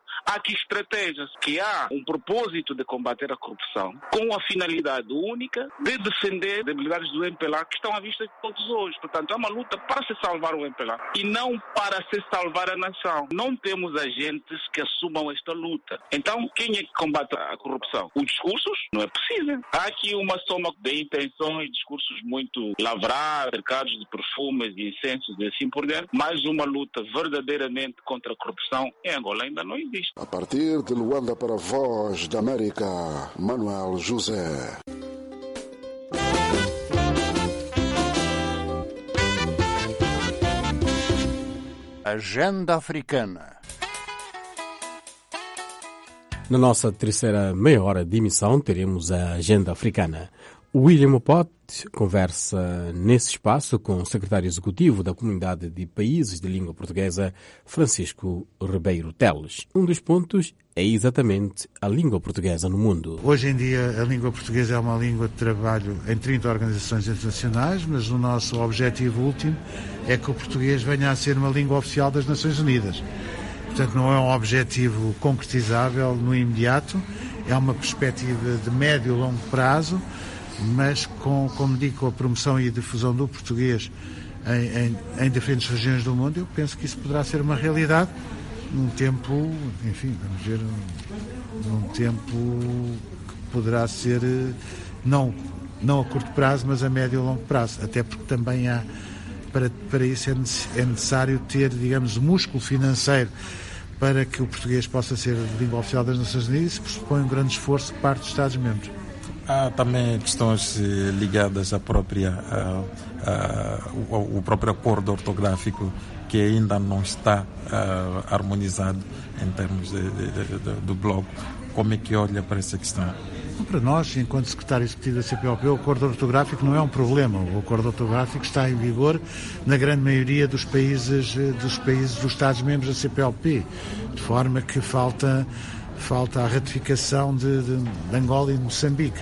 há aqui estratégias, que há um propósito de combater a corrupção com a finalidade única de defender as debilidades do MPLA que estão à vista de todos hoje. Portanto, é uma luta para se salvar o MPLA e não para se salvar a nação. Não temos agentes que assumam esta luta. Então, quem é que combate a corrupção? Os discursos? Não é possível. Há aqui uma soma de intenções, discursos muito lavrados, cercados de perfumes e incensos e assim por diante, mas uma luta verdadeiramente contra a corrupção em Angola ainda não existe. A partir de Luanda para a Voz da América, Manuel José. Agenda Africana. Na nossa terceira meia hora de emissão, teremos a Agenda Africana. William Opote conversa nesse espaço com o secretário executivo da Comunidade de Países de Língua Portuguesa, Francisco Ribeiro Teles. Um dos pontos é exatamente a língua portuguesa no mundo. Hoje em dia a língua portuguesa é uma língua de trabalho em 30 organizações internacionais, mas o nosso objetivo último é que o português venha a ser uma língua oficial das Nações Unidas. Portanto, não é um objetivo concretizável no imediato, é uma perspectiva de médio e longo prazo, mas como digo, com a promoção e a difusão do português em diferentes regiões do mundo, eu penso que isso poderá ser uma realidade num tempo, enfim, vamos ver, num tempo que poderá ser, não a curto prazo, mas a médio e longo prazo, até porque também há, para isso é necessário ter, digamos, músculo financeiro para que o português possa ser língua oficial das Nações Unidas. Isso pressupõe um grande esforço de parte dos Estados-membros. Há também questões ligadas ao próprio acordo ortográfico que ainda não está harmonizado em termos do bloco. Como é que olha para essa questão? Para nós, enquanto secretário executivo da CPLP, o acordo ortográfico não é um problema. O acordo ortográfico está em vigor na grande maioria dos países dos Estados-membros da CPLP, de forma que falta a ratificação de Angola e de Moçambique.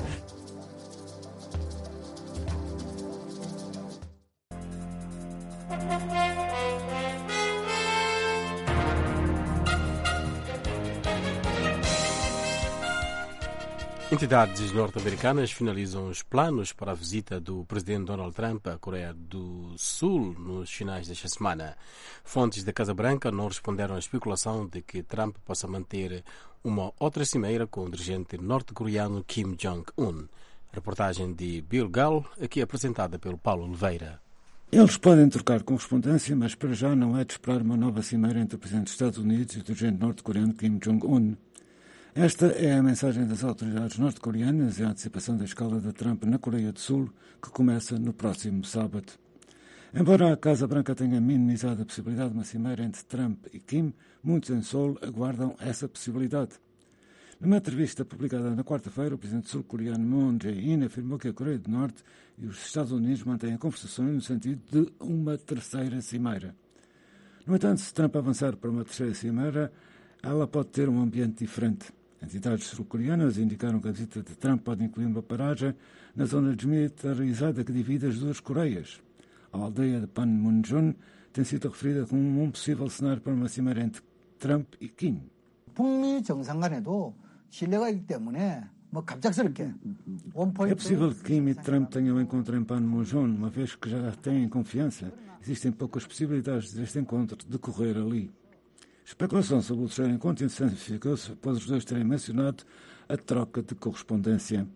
Entidades norte-americanas finalizam os planos para a visita do presidente Donald Trump à Coreia do Sul nos finais desta semana. Fontes da Casa Branca não responderam à especulação de que Trump possa manter uma outra cimeira com o dirigente norte-coreano Kim Jong-un. Reportagem de Bill Gall, aqui apresentada pelo Paulo Oliveira. Eles podem trocar correspondência, mas para já não é de esperar uma nova cimeira entre o presidente dos Estados Unidos e o dirigente norte-coreano Kim Jong-un. Esta é a mensagem das autoridades norte-coreanas e a antecipação da escala de Trump na Coreia do Sul, que começa no próximo sábado. Embora a Casa Branca tenha minimizado a possibilidade de uma cimeira entre Trump e Kim, muitos em Seul aguardam essa possibilidade. Numa entrevista publicada na quarta-feira, o presidente sul-coreano Moon Jae-in afirmou que a Coreia do Norte e os Estados Unidos mantêm conversações no sentido de uma terceira cimeira. No entanto, se Trump avançar para uma terceira cimeira, ela pode ter um ambiente diferente. Entidades sul-coreanas indicaram que a visita de Trump pode incluir uma paragem na zona desmilitarizada que divide as duas Coreias. A aldeia de Panmunjom tem sido referida como um possível cenário para uma cimeira entre Trump e Kim. É possível que Kim e Trump tenham um encontro em Panmunjom, uma vez que já têm confiança. Existem poucas possibilidades deste encontro decorrer ali. Especulação sobre o terceiro encontro intensificou-se após os dois terem mencionado a troca de correspondência.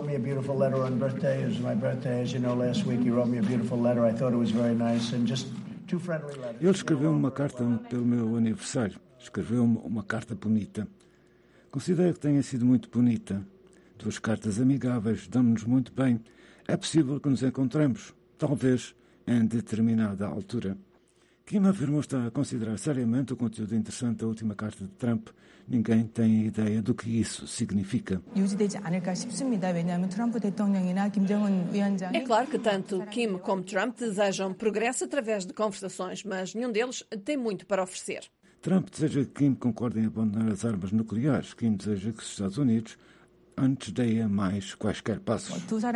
Ele escreveu-me uma carta pelo meu aniversário. Escreveu-me uma carta bonita. Considero que tenha sido muito bonita. Duas cartas amigáveis, damos-nos muito bem. É possível que nos encontremos, talvez em determinada altura. Kim afirmou estar a considerar seriamente o conteúdo interessante da última carta de Trump. Ninguém tem ideia do que isso significa. É claro que tanto Kim como Trump desejam progresso através de conversações, mas nenhum deles tem muito para oferecer. Trump deseja que Kim concorde em abandonar as armas nucleares. Kim deseja que os Estados Unidos antes deem mais quaisquer passos.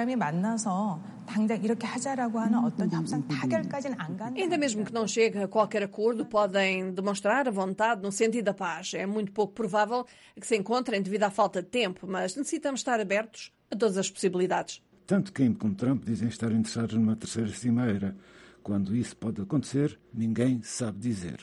Ainda mesmo que não chegue a qualquer acordo, podem demonstrar a vontade no sentido da paz. É muito pouco provável que se encontrem devido à falta de tempo, mas necessitamos estar abertos a todas as possibilidades. Tanto Kim como Trump dizem estar interessados numa terceira cimeira. Quando isso pode acontecer, ninguém sabe dizer.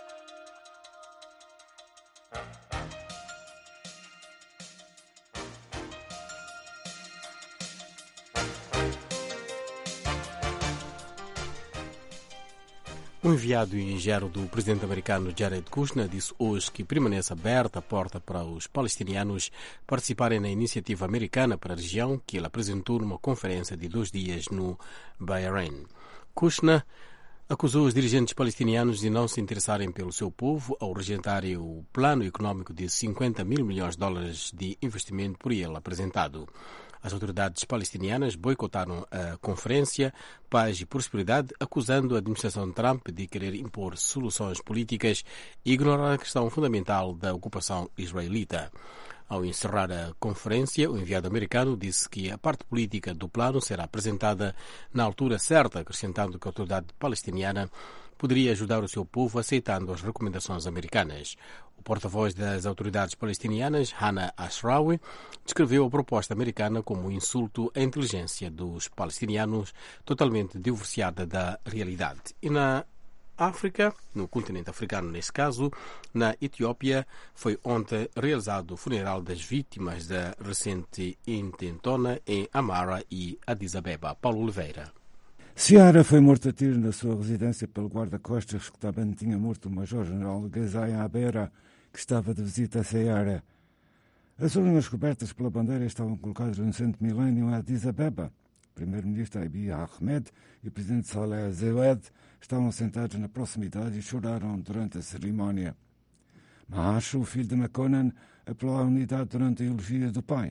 O enviado estrangeiro do presidente americano Jared Kushner disse hoje que permanece aberta a porta para os palestinianos participarem na iniciativa americana para a região que ele apresentou numa conferência de 2 dias no Bahrein. Kushner acusou os dirigentes palestinianos de não se interessarem pelo seu povo ao rejeitarem o plano econômico de 50 mil milhões de dólares de investimento por ele apresentado. As autoridades palestinianas boicotaram a Conferência Paz e Prosperidade, acusando a administração Trump de querer impor soluções políticas e ignorar a questão fundamental da ocupação israelita. Ao encerrar a conferência, o enviado americano disse que a parte política do plano será apresentada na altura certa, acrescentando que a autoridade palestiniana poderia ajudar o seu povo aceitando as recomendações americanas. O porta-voz das autoridades palestinianas, Hana Ashrawi, descreveu a proposta americana como um insulto à inteligência dos palestinianos, totalmente divorciada da realidade. E na África, no continente africano nesse caso, na Etiópia, foi ontem realizado o funeral das vítimas da recente intentona em Amara e Addis Abeba. Paulo Oliveira. Ciara foi morto a tiro na sua residência pelo guarda-costas que também tinha morto o Major-General Gezaya Abera, que estava de visita a Ciara. As urnas cobertas pela bandeira estavam colocadas no centro milênio a Addis Abeba. O primeiro-ministro Abiy Ahmed e o presidente Saleh Zewed estavam sentados na proximidade e choraram durante a cerimónia. Mahashu, o filho de Makonnen, apelou à unidade durante a elogia do pai.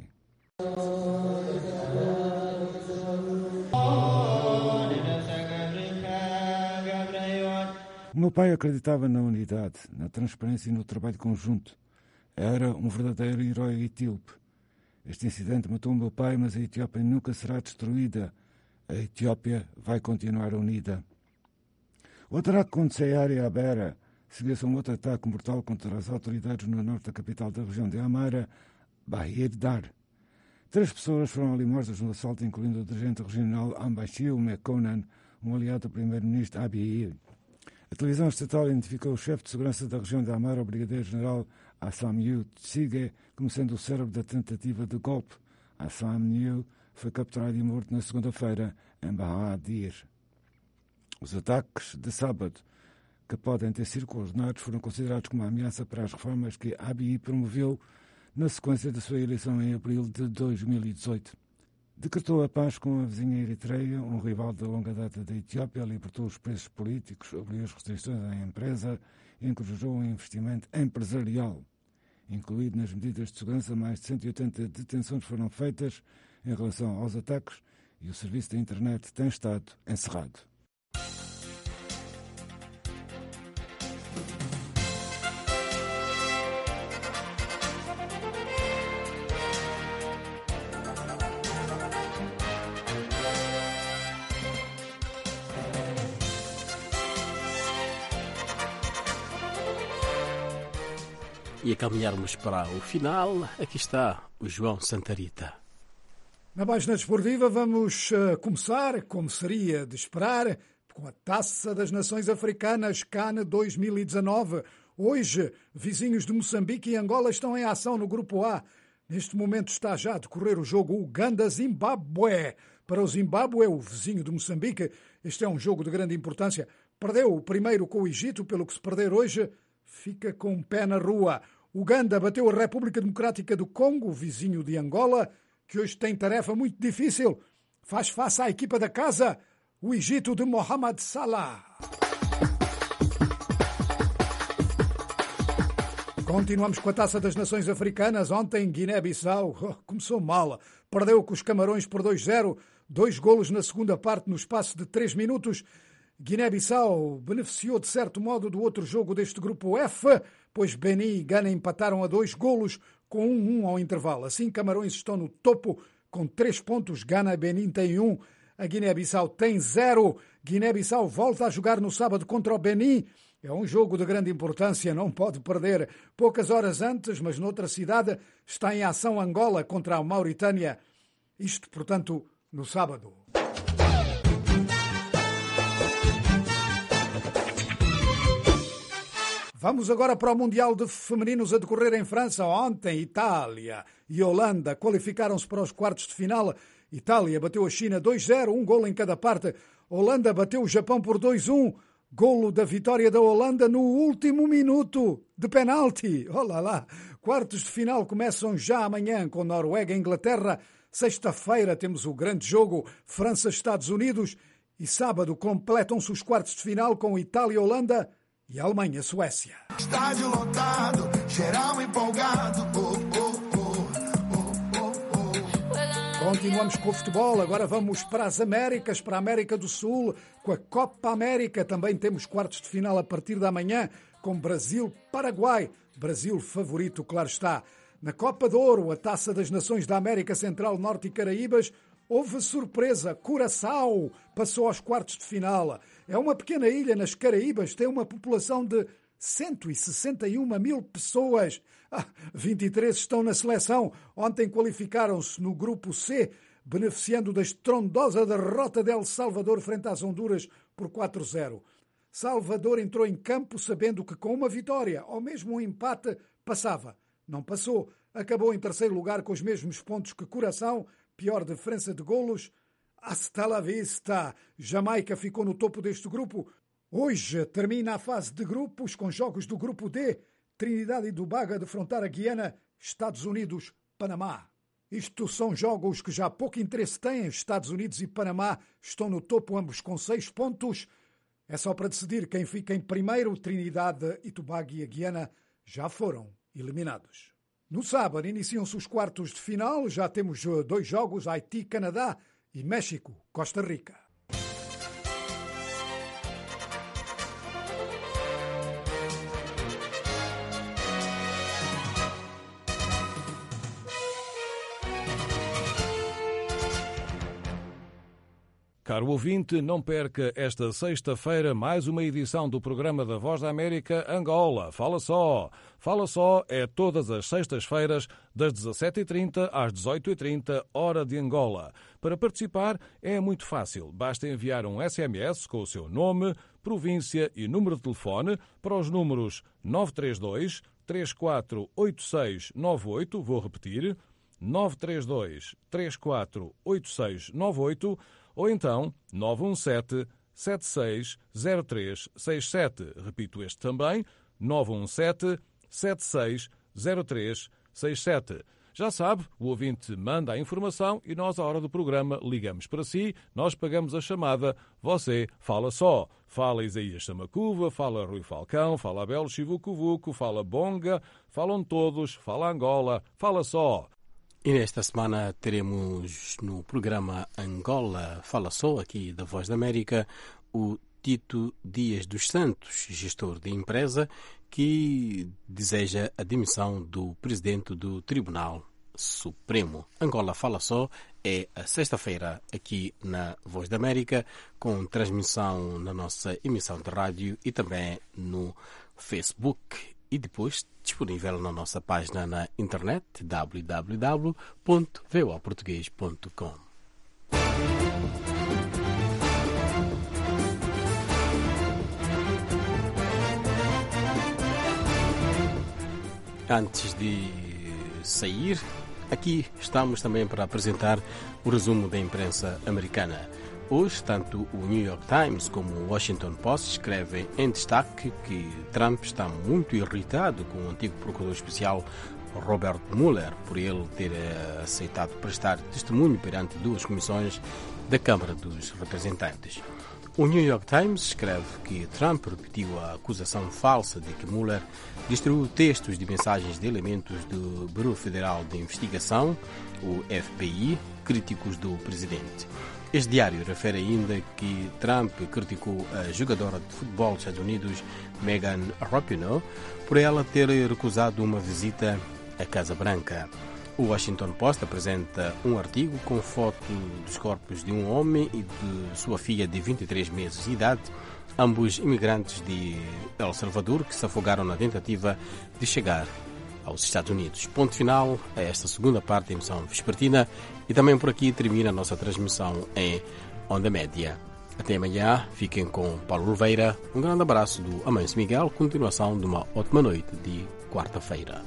O meu pai acreditava na unidade, na transparência e no trabalho conjunto. Era um verdadeiro herói etíope. Este incidente matou o meu pai, mas a Etiópia nunca será destruída. A Etiópia vai continuar unida. O ataque contra Ciara e Abera seguiu-se a um outro ataque mortal contra as autoridades no norte da capital da região de Amara, Bahia de Dar. 3 pessoas foram ali mortas no assalto, incluindo o dirigente regional Ambachew Mekonnen, um aliado do primeiro-ministro Abiy. A televisão estatal identificou o chefe de segurança da região de Amara, o brigadeiro-general Assam Yu Tsige, como sendo o cérebro da tentativa de golpe. Assam Yu foi capturado e morto na segunda-feira em Bahadir. Os ataques de sábado, que podem ter sido coordenados, foram considerados como uma ameaça para as reformas que Abiy promoveu na sequência da sua eleição em abril de 2018. Decretou a paz com a vizinha Eritreia, um rival de longa data da Etiópia, libertou os presos políticos, abriu as restrições à empresa e encorajou o investimento empresarial. Incluído nas medidas de segurança, mais de 180 detenções foram feitas em relação aos ataques e o serviço da internet tem estado encerrado. E a caminharmos para o final, aqui está o João Santarita. Na página desportiva vamos começar, como seria de esperar, com a Taça das Nações Africanas CAN 2019. Hoje, vizinhos de Moçambique e Angola estão em ação no Grupo A. Neste momento está já a decorrer o jogo Uganda-Zimbábue. Para o Zimbábue, o vizinho de Moçambique, este é um jogo de grande importância. Perdeu o primeiro com o Egito, pelo que se perder hoje, fica com um pé na rua. Uganda bateu a República Democrática do Congo, vizinho de Angola, que hoje tem tarefa muito difícil. Faz face à equipa da casa, o Egito de Mohamed Salah. Continuamos com a Taça das Nações Africanas. Ontem, Guiné-Bissau começou mal. Perdeu com os Camarões por 2-0. 2 golos na segunda parte no espaço de 3 minutos. Guiné-Bissau beneficiou de certo modo do outro jogo deste grupo F, pois Benin e Gana empataram a 2 golos com 1-1 ao intervalo. Assim, Camarões estão no topo com 3 pontos. Gana e Benin têm 1. A Guiné-Bissau tem 0. Guiné-Bissau volta a jogar no sábado contra o Benin. É um jogo de grande importância, não pode perder. Poucas horas antes, mas noutra cidade, está em ação Angola contra a Mauritânia. Isto, portanto, no sábado. Vamos agora para o Mundial de Femininos a decorrer em França. Ontem, Itália e Holanda qualificaram-se para os quartos de final. Itália bateu a China 2-0, um golo em cada parte. Holanda bateu o Japão por 2-1. Golo da vitória da Holanda no último minuto de penalti. Olá lá. Quartos de final começam já amanhã com Noruega e Inglaterra. Sexta-feira temos o grande jogo França-Estados Unidos. E sábado completam-se os quartos de final com Itália-Holanda e Alemanha-Suécia. Estádio lotado, geral empolgado. Continuamos com o futebol, agora vamos para as Américas, para a América do Sul, com a Copa América. Também temos quartos de final a partir da manhã, com Brasil-Paraguai. Brasil favorito, claro está. Na Copa de Ouro, a Taça das Nações da América Central, Norte e Caraíbas, houve surpresa. Curaçao passou aos quartos de final. É uma pequena ilha nas Caraíbas, tem uma população de 161 mil pessoas. 23 estão na seleção. Ontem qualificaram-se no grupo C, beneficiando da estrondosa derrota de El Salvador frente às Honduras por 4-0. Salvador entrou em campo sabendo que com uma vitória ou mesmo um empate passava. Não passou. Acabou em terceiro lugar com os mesmos pontos que Curaçao, pior diferença de golos. Hasta la vista! Jamaica ficou no topo deste grupo. Hoje termina a fase de grupos com jogos do grupo D. Trinidade e Tobago a defrontar a Guiana, Estados Unidos, Panamá. Isto são jogos que já pouco interesse têm. Estados Unidos e Panamá estão no topo, ambos com 6 pontos. É só para decidir quem fica em primeiro. Trinidade e Tobago e a Guiana já foram eliminados. No sábado iniciam-se os quartos de final. Já temos 2 jogos, Haiti-Canadá e México-Costa Rica. Caro ouvinte, não perca esta sexta-feira mais uma edição do programa da Voz da América Angola. Fala só! Fala só é todas as sextas-feiras, das 17h30 às 18h30, hora de Angola. Para participar é muito fácil. Basta enviar um SMS com o seu nome, província e número de telefone para os números 932 348698, vou repetir, 932 348698, ou então 917-760367. Repito este também, 917-760367. Já sabe, o ouvinte manda a informação e nós, à hora do programa, ligamos para si, nós pagamos a chamada, você fala só. Fala Isaías Samacuva, fala Rui Falcão, fala Abel Chivucuvuco, fala Bonga, falam todos, fala Angola, fala só. E nesta semana teremos no programa Angola Fala Só, aqui da Voz da América, o Tito Dias dos Santos, gestor de empresa, que deseja a demissão do presidente do Tribunal Supremo. Angola Fala Só é a sexta-feira aqui na Voz da América, com transmissão na nossa emissão de rádio e também no Facebook. E depois disponível na nossa página na internet www.voaportugues.com. Antes de sair, aqui estamos também para apresentar o resumo da imprensa americana. Hoje, tanto o New York Times como o Washington Post escrevem em destaque que Trump está muito irritado com o antigo procurador especial Robert Mueller por ele ter aceitado prestar testemunho perante 2 comissões da Câmara dos Representantes. O New York Times escreve que Trump repetiu a acusação falsa de que Mueller destruiu textos de mensagens de elementos do Bureau Federal de Investigação, o FBI, críticos do presidente. Este diário refere ainda que Trump criticou a jogadora de futebol dos Estados Unidos, Megan Rapinoe, por ela ter recusado uma visita a Casa Branca. O Washington Post apresenta um artigo com foto dos corpos de um homem e de sua filha de 23 meses de idade, ambos imigrantes de El Salvador que se afogaram na tentativa de chegar aos Estados Unidos. Ponto final a esta segunda parte da emissão vespertina e também por aqui termina a nossa transmissão em Onda Média. Até amanhã, fiquem com Paulo Oliveira. Um grande abraço do Amancio Miguel, continuação de uma ótima noite de quarta-feira.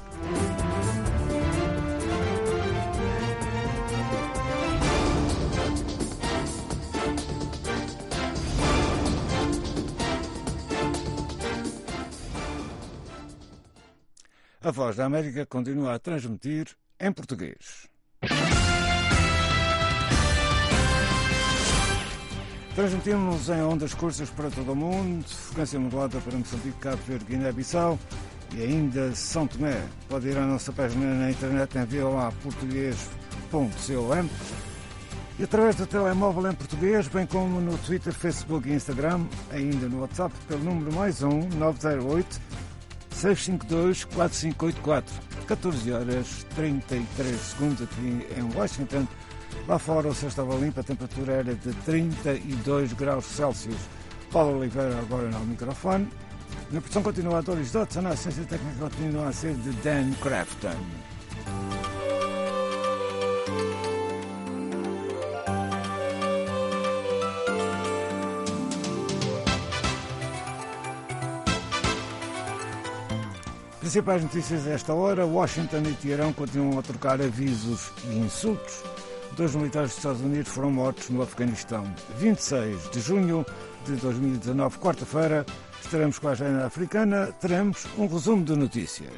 A Voz da América continua a transmitir em português. Transmitimos em ondas curtas para todo o mundo, frequência modulada para Moçambique, Cabo Verde, Guiné-Bissau e ainda São Tomé. Pode ir à nossa página na internet em voaportugues.com e através do telemóvel em português, bem como no Twitter, Facebook e Instagram, ainda no WhatsApp, pelo número +1 908 652 4584. 14 horas 33 segundos aqui em Washington. Lá fora o céu estava limpo, a temperatura era de 32 graus Celsius. Paulo Oliveira agora no microfone. Na produção continua a Doris Dodson, a assistência técnica continua a ser de Dan Crafton. Principais notícias a esta hora: Washington e Teherão continuam a trocar avisos e insultos. 2 militares dos Estados Unidos foram mortos no Afeganistão. 26 de junho de 2019, quarta-feira, estaremos com a agenda africana. Teremos um resumo de notícias.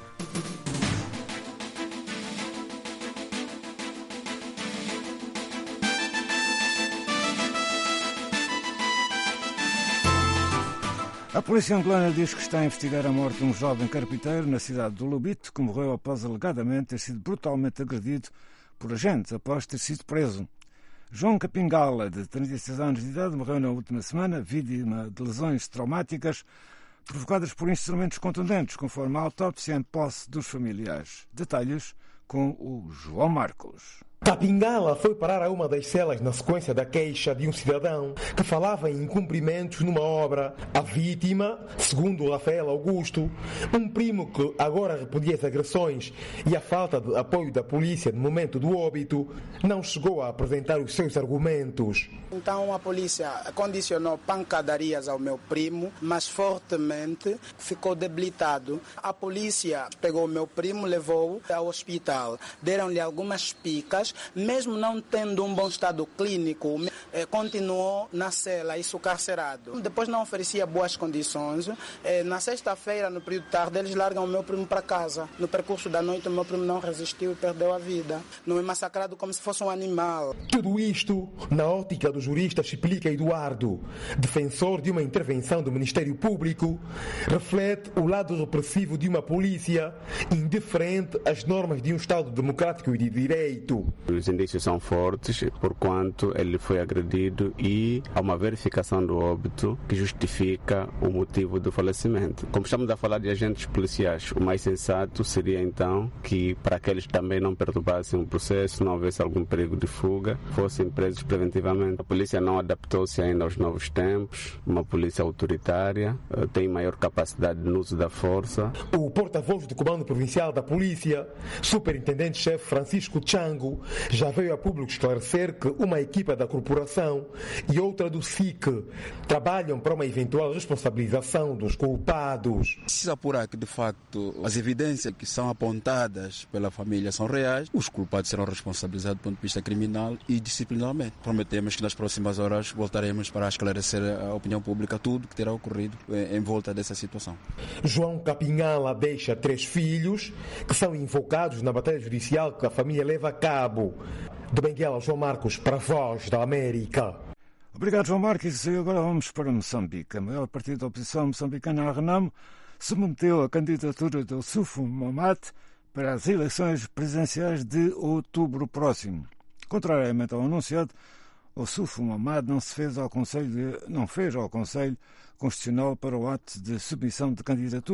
A polícia angolana diz que está a investigar a morte de um jovem carpinteiro na cidade do Lubito, que morreu após alegadamente ter sido brutalmente agredido por agentes após ter sido preso. João Capingala, de 36 anos de idade, morreu na última semana, vítima de lesões traumáticas provocadas por instrumentos contundentes, conforme a autópsia em posse dos familiares. Detalhes com o João Marcos. Capingala foi parar a uma das celas na sequência da queixa de um cidadão que falava em incumprimentos numa obra. A vítima, segundo Rafael Augusto, um primo que agora repudia as agressões e a falta de apoio da polícia no momento do óbito, não chegou a apresentar os seus argumentos. Então a polícia condicionou pancadarias ao meu primo, mas fortemente ficou debilitado. A polícia pegou o meu primo, levou-o ao hospital, deram-lhe algumas picas. Mesmo não tendo um bom estado clínico, continuou na cela, isso carcerado. Depois não oferecia boas condições. Na sexta-feira, no período de tarde, eles largam o meu primo para casa. No percurso da noite, o meu primo não resistiu e perdeu a vida. Não é massacrado como se fosse um animal. Tudo isto, na ótica do jurista Chiplica Eduardo, defensor de uma intervenção do Ministério Público, reflete o lado repressivo de uma polícia indiferente às normas de um Estado democrático e de direito. Os indícios são fortes, porquanto ele foi agredido e há uma verificação do óbito que justifica o motivo do falecimento. Como estamos a falar de agentes policiais, o mais sensato seria então que, para que eles também não perturbassem o processo, não houvesse algum perigo de fuga, fossem presos preventivamente. A polícia não adaptou-se ainda aos novos tempos, uma polícia autoritária, tem maior capacidade no uso da força. O porta-voz do Comando Provincial da Polícia, Superintendente-Chefe Francisco Chango, já veio a público esclarecer que uma equipa da corporação e outra do SIC trabalham para uma eventual responsabilização dos culpados. Se apurar que, de facto, as evidências que são apontadas pela família são reais, os culpados serão responsabilizados do ponto de vista criminal e disciplinarmente. Prometemos que nas próximas horas voltaremos para esclarecer à opinião pública tudo que terá ocorrido em volta dessa situação. João Capingala deixa 3 filhos que são invocados na batalha judicial que a família leva a cabo. De Benguela, João Marcos, para a Voz da América. Obrigado, João Marcos. E agora vamos para Moçambique. A maior partido da oposição moçambicana, a Renamo, submeteu a candidatura do Sufo Momad para as eleições presidenciais de outubro próximo. Contrariamente ao anunciado, o Sufo Momad não fez ao Conselho Constitucional para o ato de submissão de candidatura.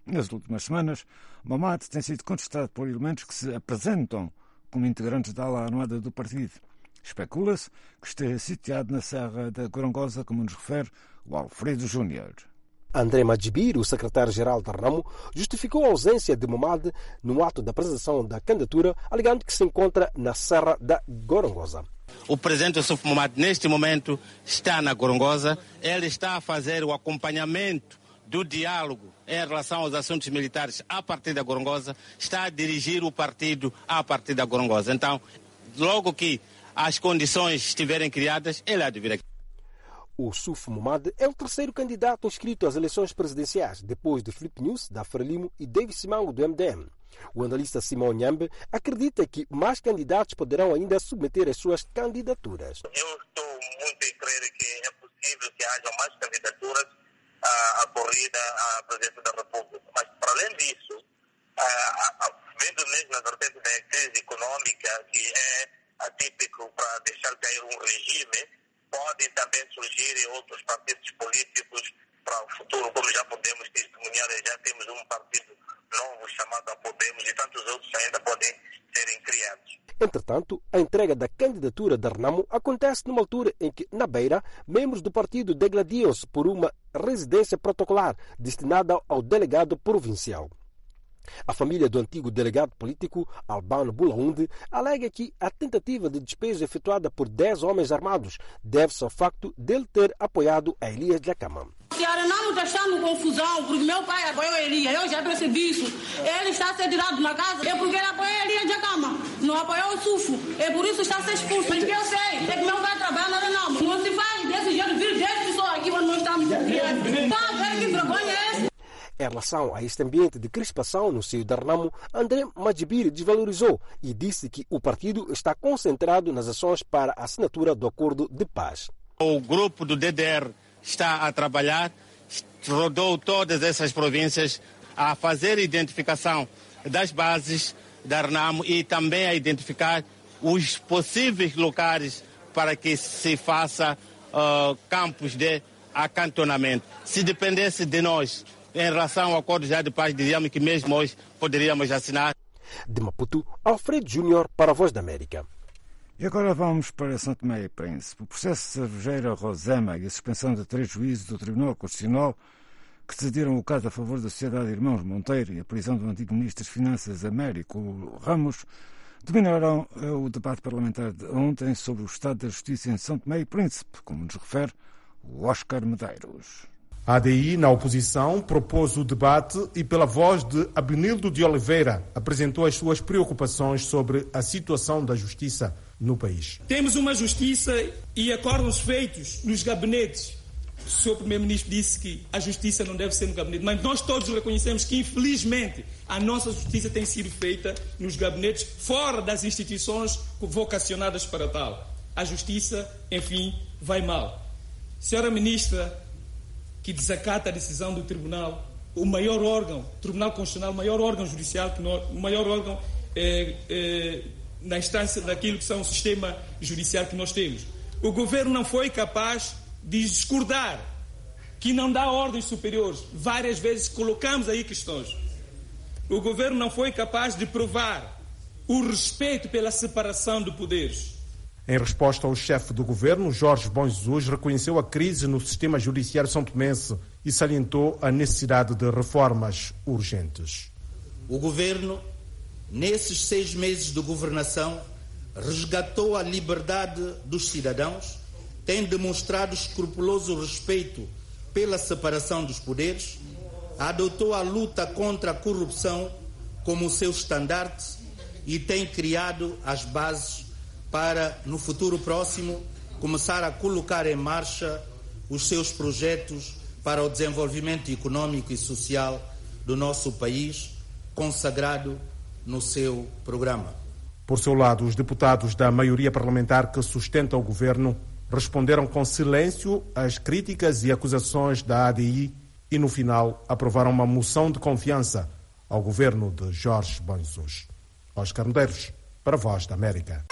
Nas últimas semanas, Momad tem sido contestado por elementos que se apresentam como integrantes da ala armada do partido. Especula-se que esteja sitiado na Serra da Gorongosa, como nos refere o Alfredo Júnior. André Madjibir, o secretário-geral da Renamo, justificou a ausência de Momad no ato da apresentação da candidatura, alegando que se encontra na Serra da Gorongosa. O presidente Yusuf Momad, neste momento, está na Gorongosa. Ele está a fazer o acompanhamento do diálogo em relação aos assuntos militares a partir da Gorongosa, está a dirigir o partido a partir da Gorongosa. Então, logo que as condições estiverem criadas, ele há de vir aqui. O Yusuf Momad é o terceiro candidato inscrito às eleições presidenciais, depois de Filipe News, da Frelimo, e David Simango, do MDM. O analista Simão Nhembe acredita que mais candidatos poderão ainda submeter as suas candidaturas. Eu estou muito em crer que é possível que haja mais candidaturas à corrida à presidência da República. Mas, para além disso, vendo mesmo na vertente da crise econômica, que é atípico para deixar cair um regime, podem também surgir outros partidos políticos para o futuro, como já podemos testemunhar, já temos um partido novo chamado Podemos e tantos outros ainda podem serem criados. Entretanto, a entrega da candidatura da Renamo acontece numa altura em que, na Beira, membros do partido degladiam-se por uma residência protocolar destinada ao delegado provincial. A família do antigo delegado político, Albano Bulaunde, alega que a tentativa de despejo efetuada por 10 homens armados deve-se ao facto dele ter apoiado a Elias Jacama. Se a Renamo está achando confusão, porque meu pai apoiou Elias, eu já percebi isso. Ele está a ser tirado na casa, é porque ele apoiou Elias Jacama, não apoiou o Sufo, é por isso que está a ser expulso. Mas que eu sei, é que meu pai trabalha na Renamo. Não se faz desse jeito, vir 10 pessoas aqui quando nós estamos criando. Que vergonha é essa? Em relação a este ambiente de crispação no seio da Renamo, André Madjibir desvalorizou e disse que o partido está concentrado nas ações para a assinatura do acordo de paz. O grupo do DDR está a trabalhar, rodou todas essas províncias a fazer a identificação das bases da Renamo e também a identificar os possíveis locais para que se faça campos de acantonamento. Se dependesse de nós, em relação ao acordo já de paz, diríamos que mesmo hoje poderíamos assinar. De Maputo, Alfredo Júnior para a Voz da América. E agora vamos para São Tomé e Príncipe. O processo de cervejeira Rosema e a suspensão de 3 juízes do Tribunal Constitucional que decidiram o caso a favor da Sociedade Irmãos Monteiro e a prisão do antigo Ministro das Finanças Américo Ramos dominaram o debate parlamentar de ontem sobre o estado da justiça em São Tomé e Príncipe, como nos refere o Oscar Medeiros. A ADI, na oposição, propôs o debate e, pela voz de Abenildo de Oliveira, apresentou as suas preocupações sobre a situação da justiça no país. Temos uma justiça e acordos feitos nos gabinetes. O Sr. Primeiro-Ministro disse que a justiça não deve ser no gabinete, mas nós todos reconhecemos que, infelizmente, a nossa justiça tem sido feita nos gabinetes, fora das instituições vocacionadas para tal. A justiça, enfim, vai mal. Senhora Ministra, que desacata a decisão do Tribunal, o maior órgão, Tribunal Constitucional, o maior órgão judicial, o maior órgão na instância daquilo que são o sistema judicial que nós temos. O governo não foi capaz de discordar, que não dá ordens superiores. Várias vezes colocamos aí questões. O governo não foi capaz de provar o respeito pela separação de poderes. Em resposta ao chefe do governo, Jorge Bom Jesus reconheceu a crise no sistema judiciário são-tomense e salientou a necessidade de reformas urgentes. O governo, nesses 6 meses de governação, resgatou a liberdade dos cidadãos, tem demonstrado escrupuloso respeito pela separação dos poderes, adotou a luta contra a corrupção como seu estandarte e tem criado as bases para, no futuro próximo, começar a colocar em marcha os seus projetos para o desenvolvimento econômico e social do nosso país, consagrado no seu programa. Por seu lado, os deputados da maioria parlamentar que sustenta o governo responderam com silêncio às críticas e acusações da ADI e, no final, aprovaram uma moção de confiança ao governo de Jorge Bom Jesus. Oscar Medeiros, para a Voz da América.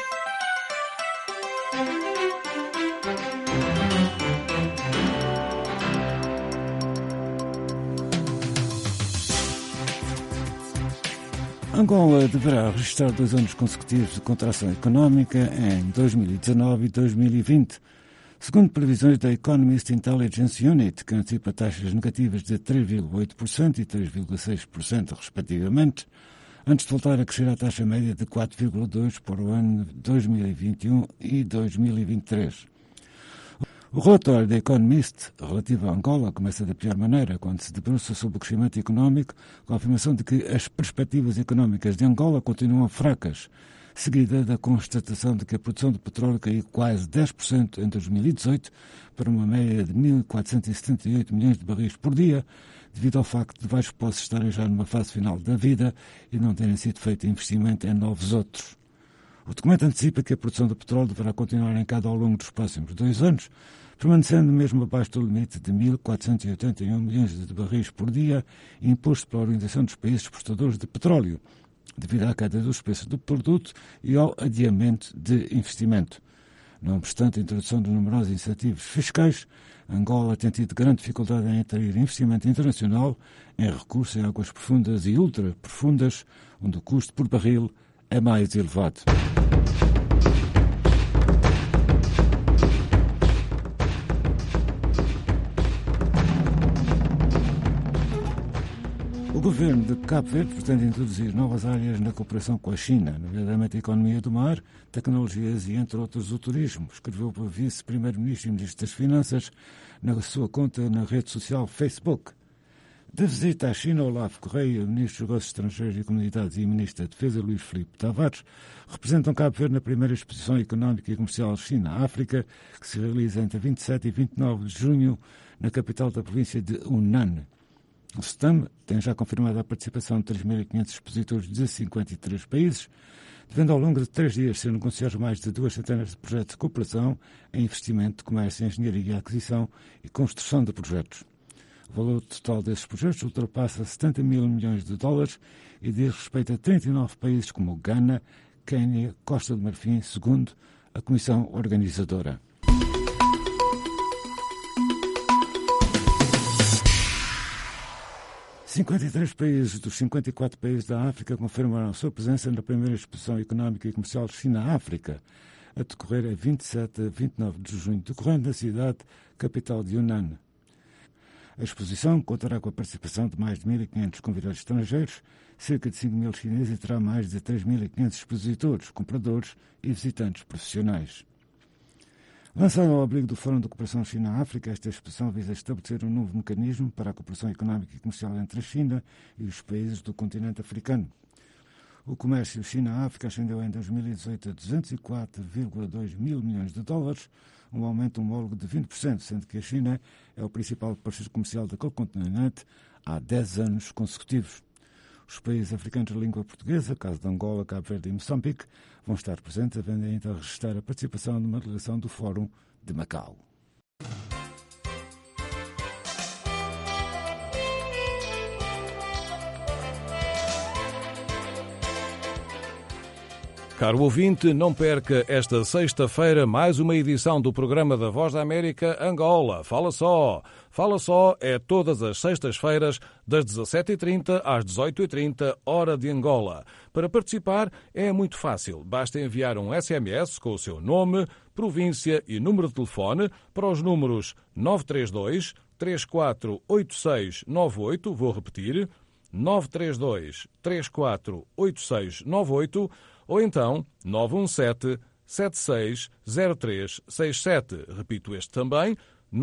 Angola deverá registrar 2 anos consecutivos de contração económica em 2019 e 2020, segundo previsões da Economist Intelligence Unit, que antecipa taxas negativas de 3,8% e 3,6%, respectivamente, antes de voltar a crescer a taxa média de 4,2% para o ano 2021 e 2023. O relatório da Economist relativo a Angola começa da pior maneira, quando se debruça sobre o crescimento económico, com a afirmação de que as perspectivas económicas de Angola continuam fracas, seguida da constatação de que a produção de petróleo caiu quase 10% em 2018 para uma média de 1.478 milhões de barris por dia, devido ao facto de vários poços estarem já numa fase final da vida e não terem sido feito investimento em novos outros. O documento antecipa que a produção de petróleo deverá continuar em queda ao longo dos próximos 2 anos, permanecendo mesmo abaixo do limite de 1.481 milhões de barris por dia imposto pela Organização dos Países Exportadores de Petróleo, devido à queda dos preços do produto e ao adiamento de investimento. Não obstante a introdução de numerosos incentivos fiscais, Angola tem tido grande dificuldade em atrair investimento internacional em recurso em águas profundas e ultra-profundas, onde o custo por barril é mais elevado. O governo de Cabo Verde pretende introduzir novas áreas na cooperação com a China, nomeadamente a economia do mar, tecnologias e, entre outros, o turismo, escreveu o vice-primeiro-ministro e ministro das Finanças na sua conta na rede social Facebook. Da visita à China, Olavo Correia, ministro dos Negócios Estrangeiros e Comunidades e ministro da Defesa, Luís Filipe Tavares, representam Cabo Verde na primeira exposição económica e comercial China-África, que se realiza entre 27 e 29 de junho na capital da província de Hunan. O STAM tem já confirmado a participação de 3.500 expositores de 53 países, devendo ao longo de 3 dias ser negociados mais de 200 de projetos de cooperação em investimento, comércio, engenharia, aquisição e construção de projetos. O valor total desses projetos ultrapassa 70 mil milhões de dólares e diz respeito a 39 países como Gana, Quênia, Costa do Marfim, segundo a Comissão Organizadora. $53 países dos 54 países da África confirmaram a sua presença na primeira exposição económica e comercial China-África, a decorrer a 27 a 29 de junho, decorrendo na cidade capital de Hunan. A exposição contará com a participação de mais de 1.500 convidados estrangeiros, cerca de 5.000 chineses e terá mais de 3.500 expositores, compradores e visitantes profissionais. Lançada ao abrigo do Fórum de Cooperação China-África, esta exposição visa estabelecer um novo mecanismo para a cooperação económica e comercial entre a China e os países do continente africano. O comércio China-África ascendeu em 2018 a 204,2 mil milhões de dólares, um aumento homólogo de 20%, sendo que a China é o principal parceiro comercial daquele continente há 10 anos consecutivos. Os países africanos de língua portuguesa, caso de Angola, Cabo Verde e Moçambique, vão estar presentes, havendo ainda a registrar a participação numa delegação do Fórum de Macau. Caro ouvinte, não perca esta sexta-feira mais uma edição do programa da Voz da América Angola. Fala só! Fala só é todas as sextas-feiras, das 17h30 às 18h30, hora de Angola. Para participar é muito fácil. Basta enviar um SMS com o seu nome, província e número de telefone para os números 932 348698, vou repetir, 932 348698, ou então 917-760367. Repito este também,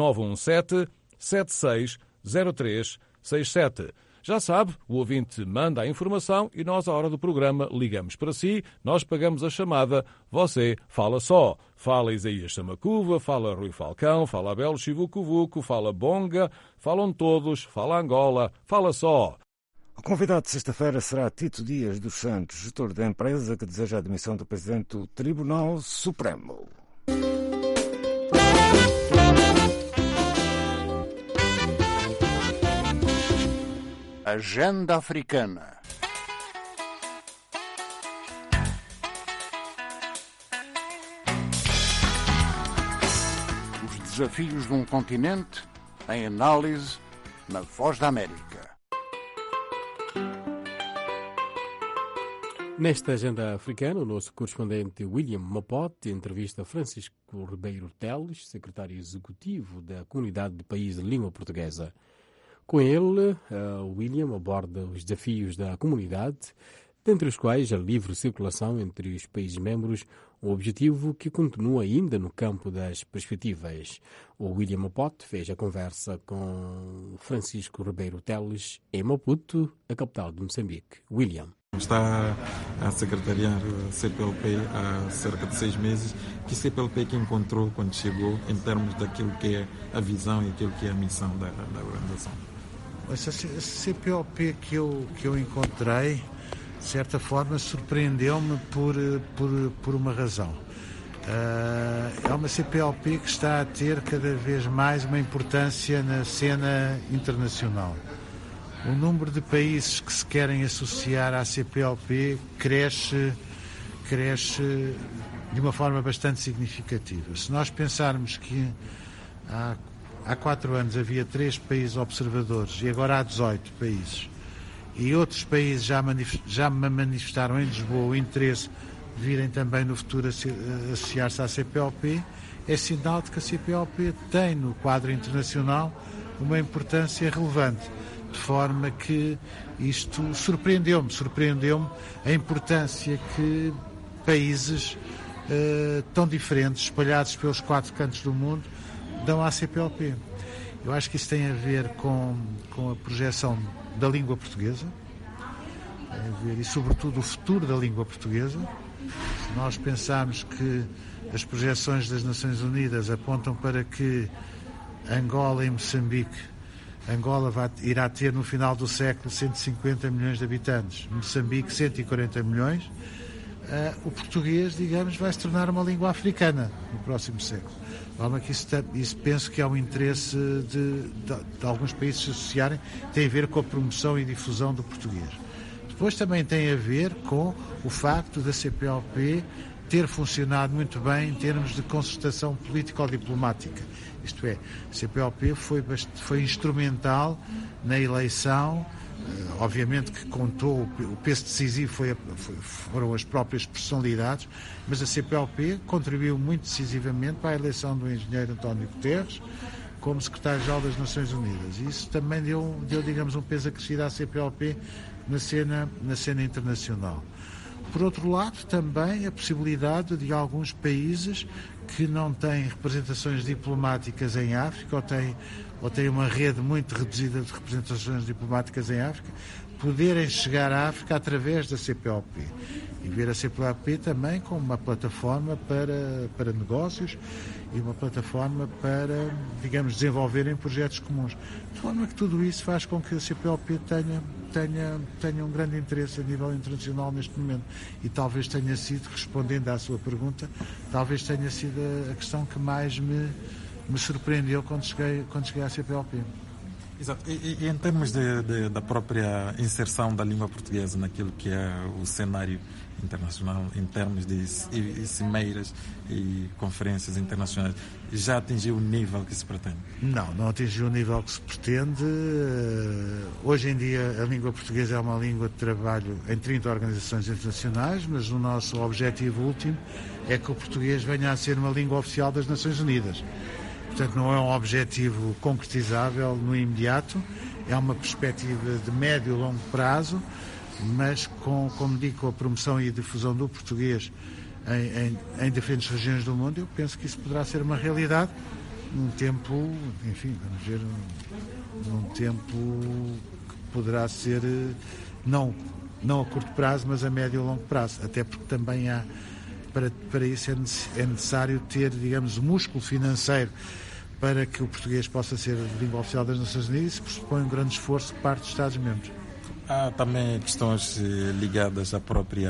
917-760367. Já sabe, o ouvinte manda a informação e nós, à hora do programa, ligamos para si, nós pagamos a chamada, você fala só. Fala Isaías Samacuva, fala Rui Falcão, fala Abel Chivucuvuco, fala Bonga, falam todos, fala Angola, fala só. O convidado de sexta-feira será Tito Dias dos Santos, gestor da empresa que deseja a admissão do Presidente do Tribunal Supremo. Agenda Africana. Os desafios de um continente em análise na Voz da América. Nesta agenda africana, o nosso correspondente William Mapote entrevista Francisco Ribeiro Teles, secretário executivo da Comunidade de Países de Língua Portuguesa. Com ele, William aborda os desafios da comunidade, dentre os quais a livre circulação entre os países membros, um objetivo que continua ainda no campo das perspectivas. O William Mapote fez a conversa com Francisco Ribeiro Teles em Maputo, a capital de Moçambique. William. Está a secretariar a CPLP há cerca de 6 meses. Que CPLP que encontrou quando chegou em termos daquilo que é a visão e aquilo que é a missão da organização? Essa CPLP que eu encontrei, de certa forma, surpreendeu-me por uma razão. É uma CPLP que está a ter cada vez mais uma importância na cena internacional. O número de países que se querem associar à CPLP cresce de uma forma bastante significativa. Se nós pensarmos que há 4 anos havia 3 países observadores e agora há 18 países, e outros países já manifestaram em Lisboa o interesse de virem também no futuro associar-se à CPLP, é sinal de que a CPLP tem no quadro internacional uma importância relevante. De forma que isto surpreendeu-me a importância que países tão diferentes, espalhados pelos 4 cantos do mundo, dão à CPLP. Eu acho que isso tem a ver com a projeção da língua portuguesa, tem a ver, e sobretudo o futuro da língua portuguesa. Se nós pensarmos que as projeções das Nações Unidas apontam para que Angola e Moçambique, Angola irá ter no final do século 150 milhões de habitantes, Moçambique 140 milhões, o português, digamos, vai se tornar uma língua africana no próximo século. Isso penso que é um interesse de alguns países se associarem, tem a ver com a promoção e difusão do português. Depois também tem a ver com o facto da CPLP ter funcionado muito bem em termos de concertação político-diplomática. Isto é, a CPLP foi instrumental na eleição, obviamente que contou, o peso decisivo foram as próprias personalidades, mas a CPLP contribuiu muito decisivamente para a eleição do engenheiro António Guterres como secretário-geral das Nações Unidas. E isso também deu, digamos, um peso acrescido à CPLP na cena internacional. Por outro lado, também a possibilidade de alguns países que não têm representações diplomáticas em África ou têm uma rede muito reduzida de representações diplomáticas em África, poderem chegar à África através da CPLP e ver a CPLP também como uma plataforma para negócios e uma plataforma para, digamos, desenvolverem projetos comuns. De forma que tudo isso faz com que a CPLP tenha um grande interesse a nível internacional neste momento. E talvez tenha sido, respondendo à sua pergunta, talvez tenha sido a questão que mais me surpreendeu quando cheguei à CPLP. Exato. E em termos da própria inserção da língua portuguesa naquilo que é o cenário internacional, em termos de cimeiras e conferências internacionais, já atingiu o nível que se pretende? Não atingiu o nível que se pretende. Hoje em dia a língua portuguesa é uma língua de trabalho em 30 organizações internacionais, mas o nosso objetivo último é que o português venha a ser uma língua oficial das Nações Unidas. Portanto, não é um objetivo concretizável no imediato, é uma perspectiva de médio e longo prazo, mas como digo, com a promoção e a difusão do português em diferentes regiões do mundo, eu penso que isso poderá ser uma realidade num tempo, enfim, vamos ver, num tempo que poderá ser, não a curto prazo, mas a médio e longo prazo, até porque também para isso é necessário ter, digamos, músculo financeiro para que o português possa ser a língua oficial das Nações Unidas. Isso pressupõe um grande esforço por parte dos Estados-membros. Há também questões ligadas ao próprio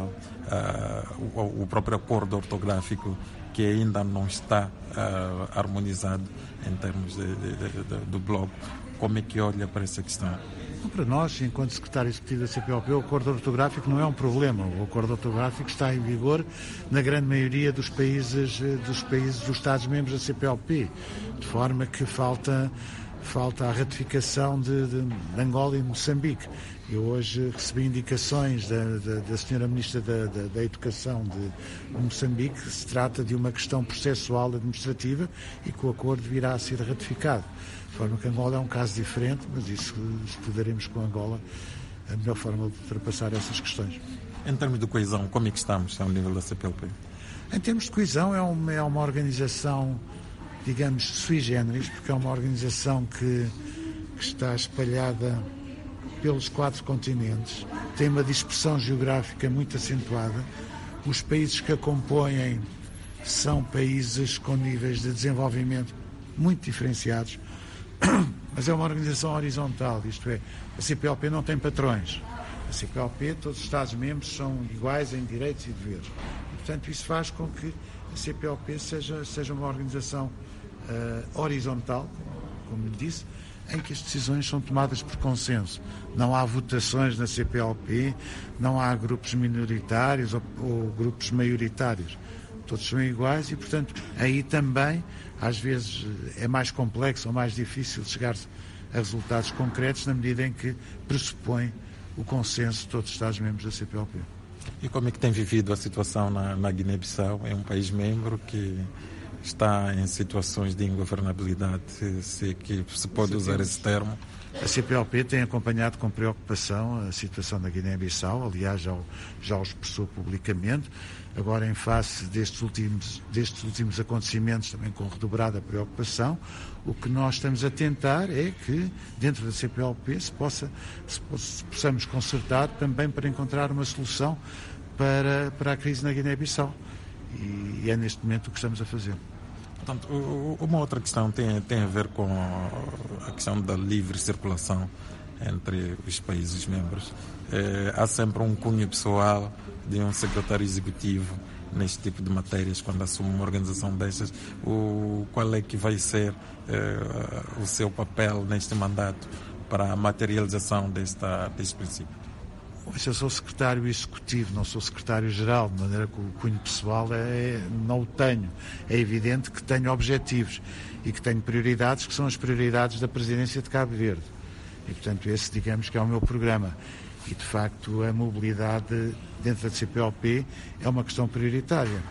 acordo ortográfico que ainda não está harmonizado em termos do bloco. Como é que olha para essa questão? Para nós, enquanto secretário executivo da CPLP, o acordo ortográfico não é um problema. O acordo ortográfico está em vigor na grande maioria dos países dos Estados-membros da CPLP, de forma que falta falta a ratificação de Angola e Moçambique. Eu hoje recebi indicações da senhora Ministra da Educação de Moçambique que se trata de uma questão processual administrativa e que o acordo virá a ser ratificado. De forma que Angola é um caso diferente, mas isso estudaremos com Angola a melhor forma de ultrapassar essas questões. Em termos de coesão, como é que estamos ao nível da CPLP? Em termos de coesão, é uma organização, digamos, sui generis, porque é uma organização que está espalhada pelos 4 continentes, tem uma dispersão geográfica muito acentuada. Os países que a compõem são países com níveis de desenvolvimento muito diferenciados, mas é uma organização horizontal, isto é, a CPLP não tem patrões. A CPLP, todos os Estados-membros são iguais em direitos e deveres. E, portanto, isso faz com que a CPLP seja uma organização horizontal, como lhe disse, em que as decisões são tomadas por consenso. Não há votações na CPLP, não há grupos minoritários ou grupos maioritários. Todos são iguais e, portanto, aí também, às vezes, é mais complexo ou mais difícil chegar a resultados concretos na medida em que pressupõe o consenso de todos os Estados-membros da CPLP. E como é que tem vivido a situação na Guiné-Bissau? É um país membro que está em situações de ingovernabilidade, se que se pode usar esse termo. A CPLP tem acompanhado com preocupação a situação da Guiné-Bissau, aliás já o expressou publicamente, agora em face destes últimos acontecimentos também com redobrada preocupação. O que nós estamos a tentar é que dentro da CPLP possamos concertar também para encontrar uma solução para a crise na Guiné-Bissau e é neste momento o que estamos a fazer. Portanto, uma outra questão tem a ver com a questão da livre circulação entre os países membros. Há sempre um cunho pessoal de um secretário executivo neste tipo de matérias, quando assume uma organização destas. Qual é que vai ser o seu papel neste mandato para a materialização deste princípio? Eu sou secretário executivo, não sou secretário-geral, de maneira que o cunho pessoal não o tenho. É evidente que tenho objetivos e que tenho prioridades, que são as prioridades da presidência de Cabo Verde. E, portanto, esse, digamos, que é o meu programa. E, de facto, a mobilidade dentro da CPLP é uma questão prioritária.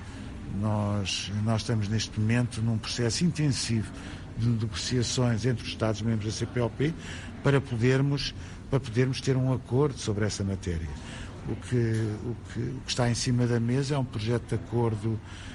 Nós estamos, neste momento, num processo intensivo de negociações entre os Estados-membros da CPLP para podermos ter um acordo sobre essa matéria. O que está em cima da mesa é um projeto de acordo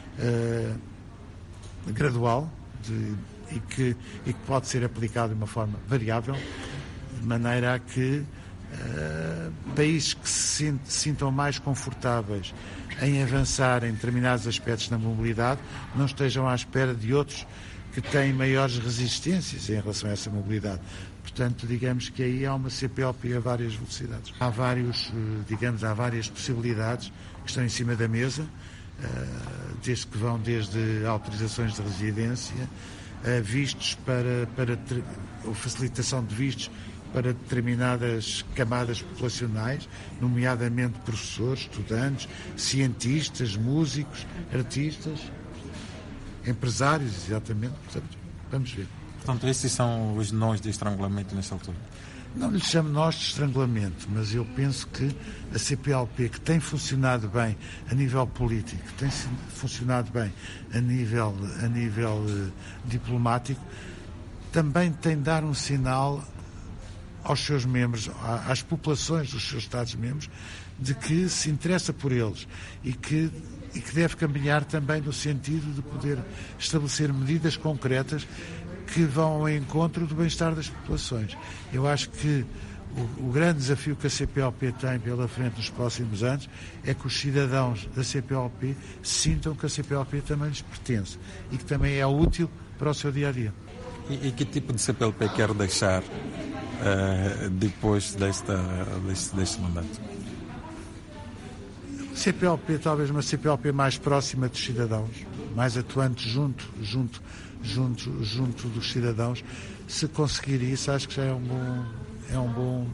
gradual e que pode ser aplicado de uma forma variável, de maneira a que países que se sintam mais confortáveis em avançar em determinados aspectos da mobilidade não estejam à espera de outros que têm maiores resistências em relação a essa mobilidade. Portanto, digamos que aí há uma CPLP a várias velocidades. Há várias possibilidades que estão em cima da mesa, desde que vão desde autorizações de residência, vistos ou facilitação de vistos para determinadas camadas populacionais, nomeadamente professores, estudantes, cientistas, músicos, artistas, empresários, exatamente. Portanto, vamos ver. Portanto, esses são os nós de estrangulamento nesta altura? Não lhe chamo nós de estrangulamento, mas eu penso que a CPLP, que tem funcionado bem a nível político, que tem funcionado bem a nível diplomático, também tem de dar um sinal aos seus membros, às populações dos seus Estados-membros, de que se interessa por eles e que deve caminhar também no sentido de poder estabelecer medidas concretas que vão ao encontro do bem-estar das populações. Eu acho que o grande desafio que a CPLP tem pela frente nos próximos anos é que os cidadãos da CPLP sintam que a CPLP também lhes pertence e que também é útil para o seu dia-a-dia. E que tipo de CPLP quer deixar depois deste mandato? CPLP, talvez uma CPLP mais próxima dos cidadãos, mais atuante junto dos cidadãos. Se conseguir isso, acho que já é um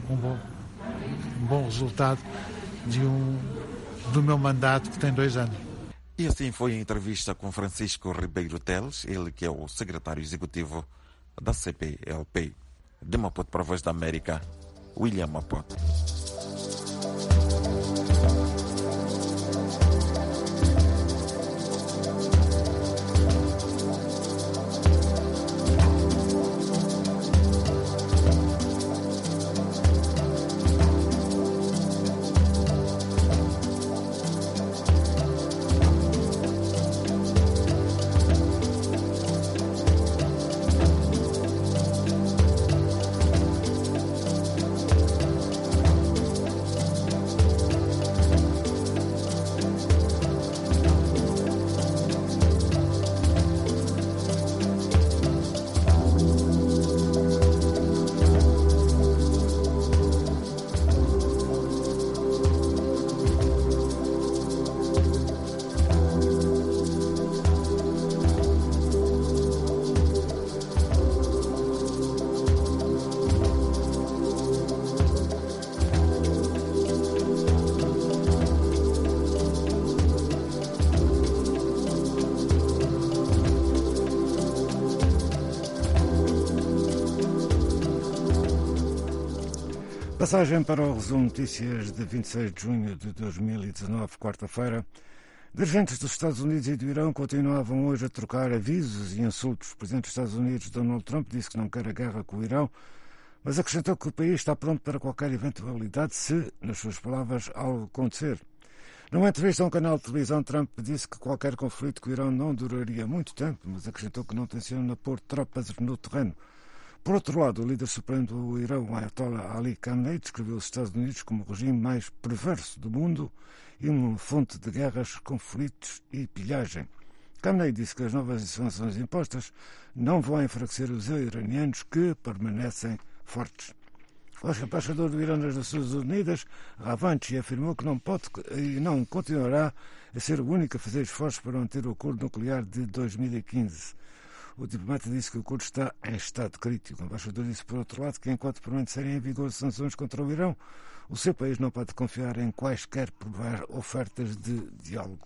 bom resultado do meu mandato, que tem 2 anos. E assim foi a entrevista com Francisco Ribeiro Teles, ele que é o secretário executivo da CPLP. De Maputo para a Voz da América, William Maputo. Passagem para o resumo notícias de 26 de junho de 2019, quarta-feira. Dirigentes dos Estados Unidos e do Irão continuavam hoje a trocar avisos e insultos. O presidente dos Estados Unidos, Donald Trump, disse que não quer a guerra com o Irão, mas acrescentou que o país está pronto para qualquer eventualidade se, nas suas palavras, algo acontecer. Numa entrevista a um canal de televisão, Trump disse que qualquer conflito com o Irão não duraria muito tempo, mas acrescentou que não tenciona pôr tropas no terreno. Por outro lado, o líder supremo do Irão, Ayatollah Ali Khamenei, descreveu os Estados Unidos como o regime mais perverso do mundo e uma fonte de guerras, conflitos e pilhagem. Khamenei disse que as novas sanções impostas não vão enfraquecer os iranianos, que permanecem fortes. O embaixador do Irão nas Nações Unidas, Ravanchi, afirmou que não pode e não continuará a ser o único a fazer esforços para manter o acordo nuclear de 2015. O diplomata disse que o acordo está em estado crítico. O embaixador disse, por outro lado, que enquanto permanecerem em vigor sanções contra o Irão, o seu país não pode confiar em quaisquer ofertas de diálogo.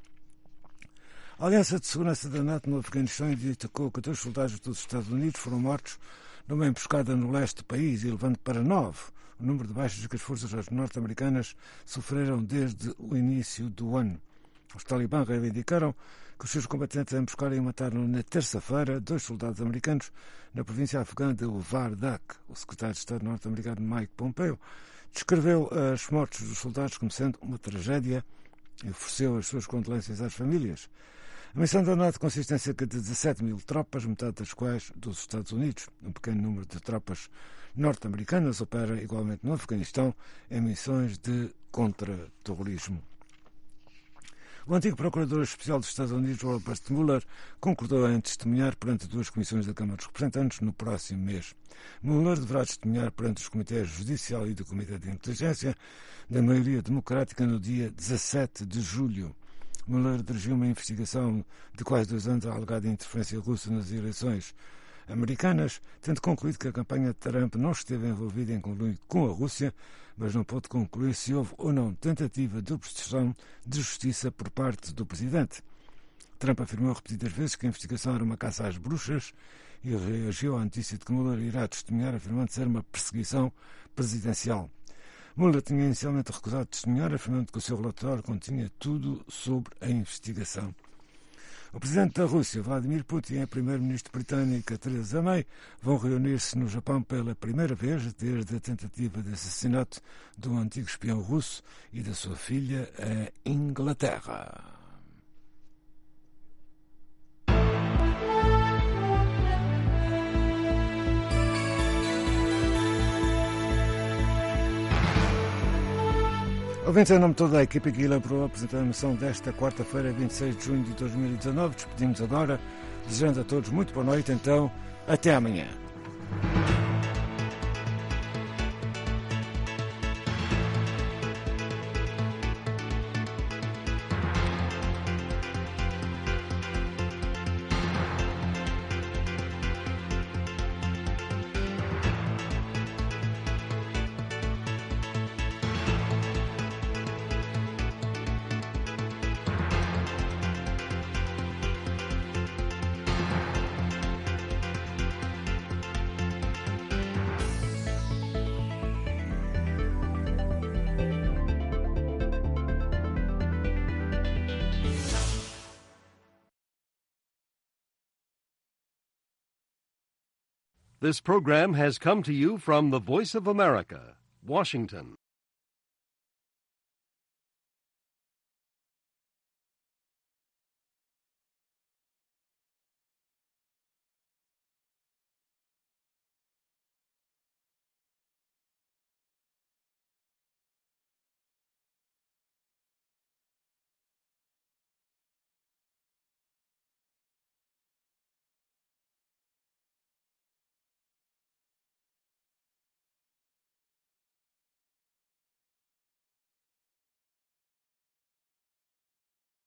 A Aliança de Segurança da NATO no Afeganistão indicou que 2 soldados dos Estados Unidos foram mortos numa emboscada no leste do país, elevando para 9 o número de baixas que as forças norte-americanas sofreram desde o início do ano. Os talibãs reivindicaram que os seus combatentes emboscaram e mataram na terça-feira 2 soldados americanos na província afegã de Wardak. O secretário de Estado norte-americano Mike Pompeo descreveu as mortes dos soldados como sendo uma tragédia e ofereceu as suas condolências às famílias. A missão da NATO consiste em cerca de 17 mil tropas, metade das quais dos Estados Unidos. Um pequeno número de tropas norte-americanas opera igualmente no Afeganistão em missões de contra-terrorismo. O antigo procurador especial dos Estados Unidos, Robert Mueller, concordou em testemunhar perante 2 comissões da Câmara dos Representantes no próximo mês. Mueller deverá testemunhar perante os Comitês Judicial e do Comitê de Inteligência da maioria democrática no dia 17 de julho. Mueller dirigiu uma investigação de quase 2 anos à alegada interferência russa nas eleições americanas, tendo concluído que a campanha de Trump não esteve envolvida em conluio com a Rússia, mas não pôde concluir se houve ou não tentativa de obstrução de justiça por parte do presidente. Trump afirmou repetidas vezes que a investigação era uma caça às bruxas e reagiu à notícia de que Mueller irá testemunhar, afirmando ser uma perseguição presidencial. Mueller tinha inicialmente recusado testemunhar, afirmando que o seu relatório continha tudo sobre a investigação. O presidente da Rússia, Vladimir Putin, e a primeira-ministra britânica Theresa May vão reunir-se no Japão pela primeira vez desde a tentativa de assassinato do antigo espião russo e da sua filha em Inglaterra. Ouvintes, em nome de toda a equipe que elaborou a apresentação desta quarta-feira, 26 de junho de 2019, despedimos agora, desejando a todos muito boa noite, então, até amanhã. This program has come to you from the Voice of America, Washington.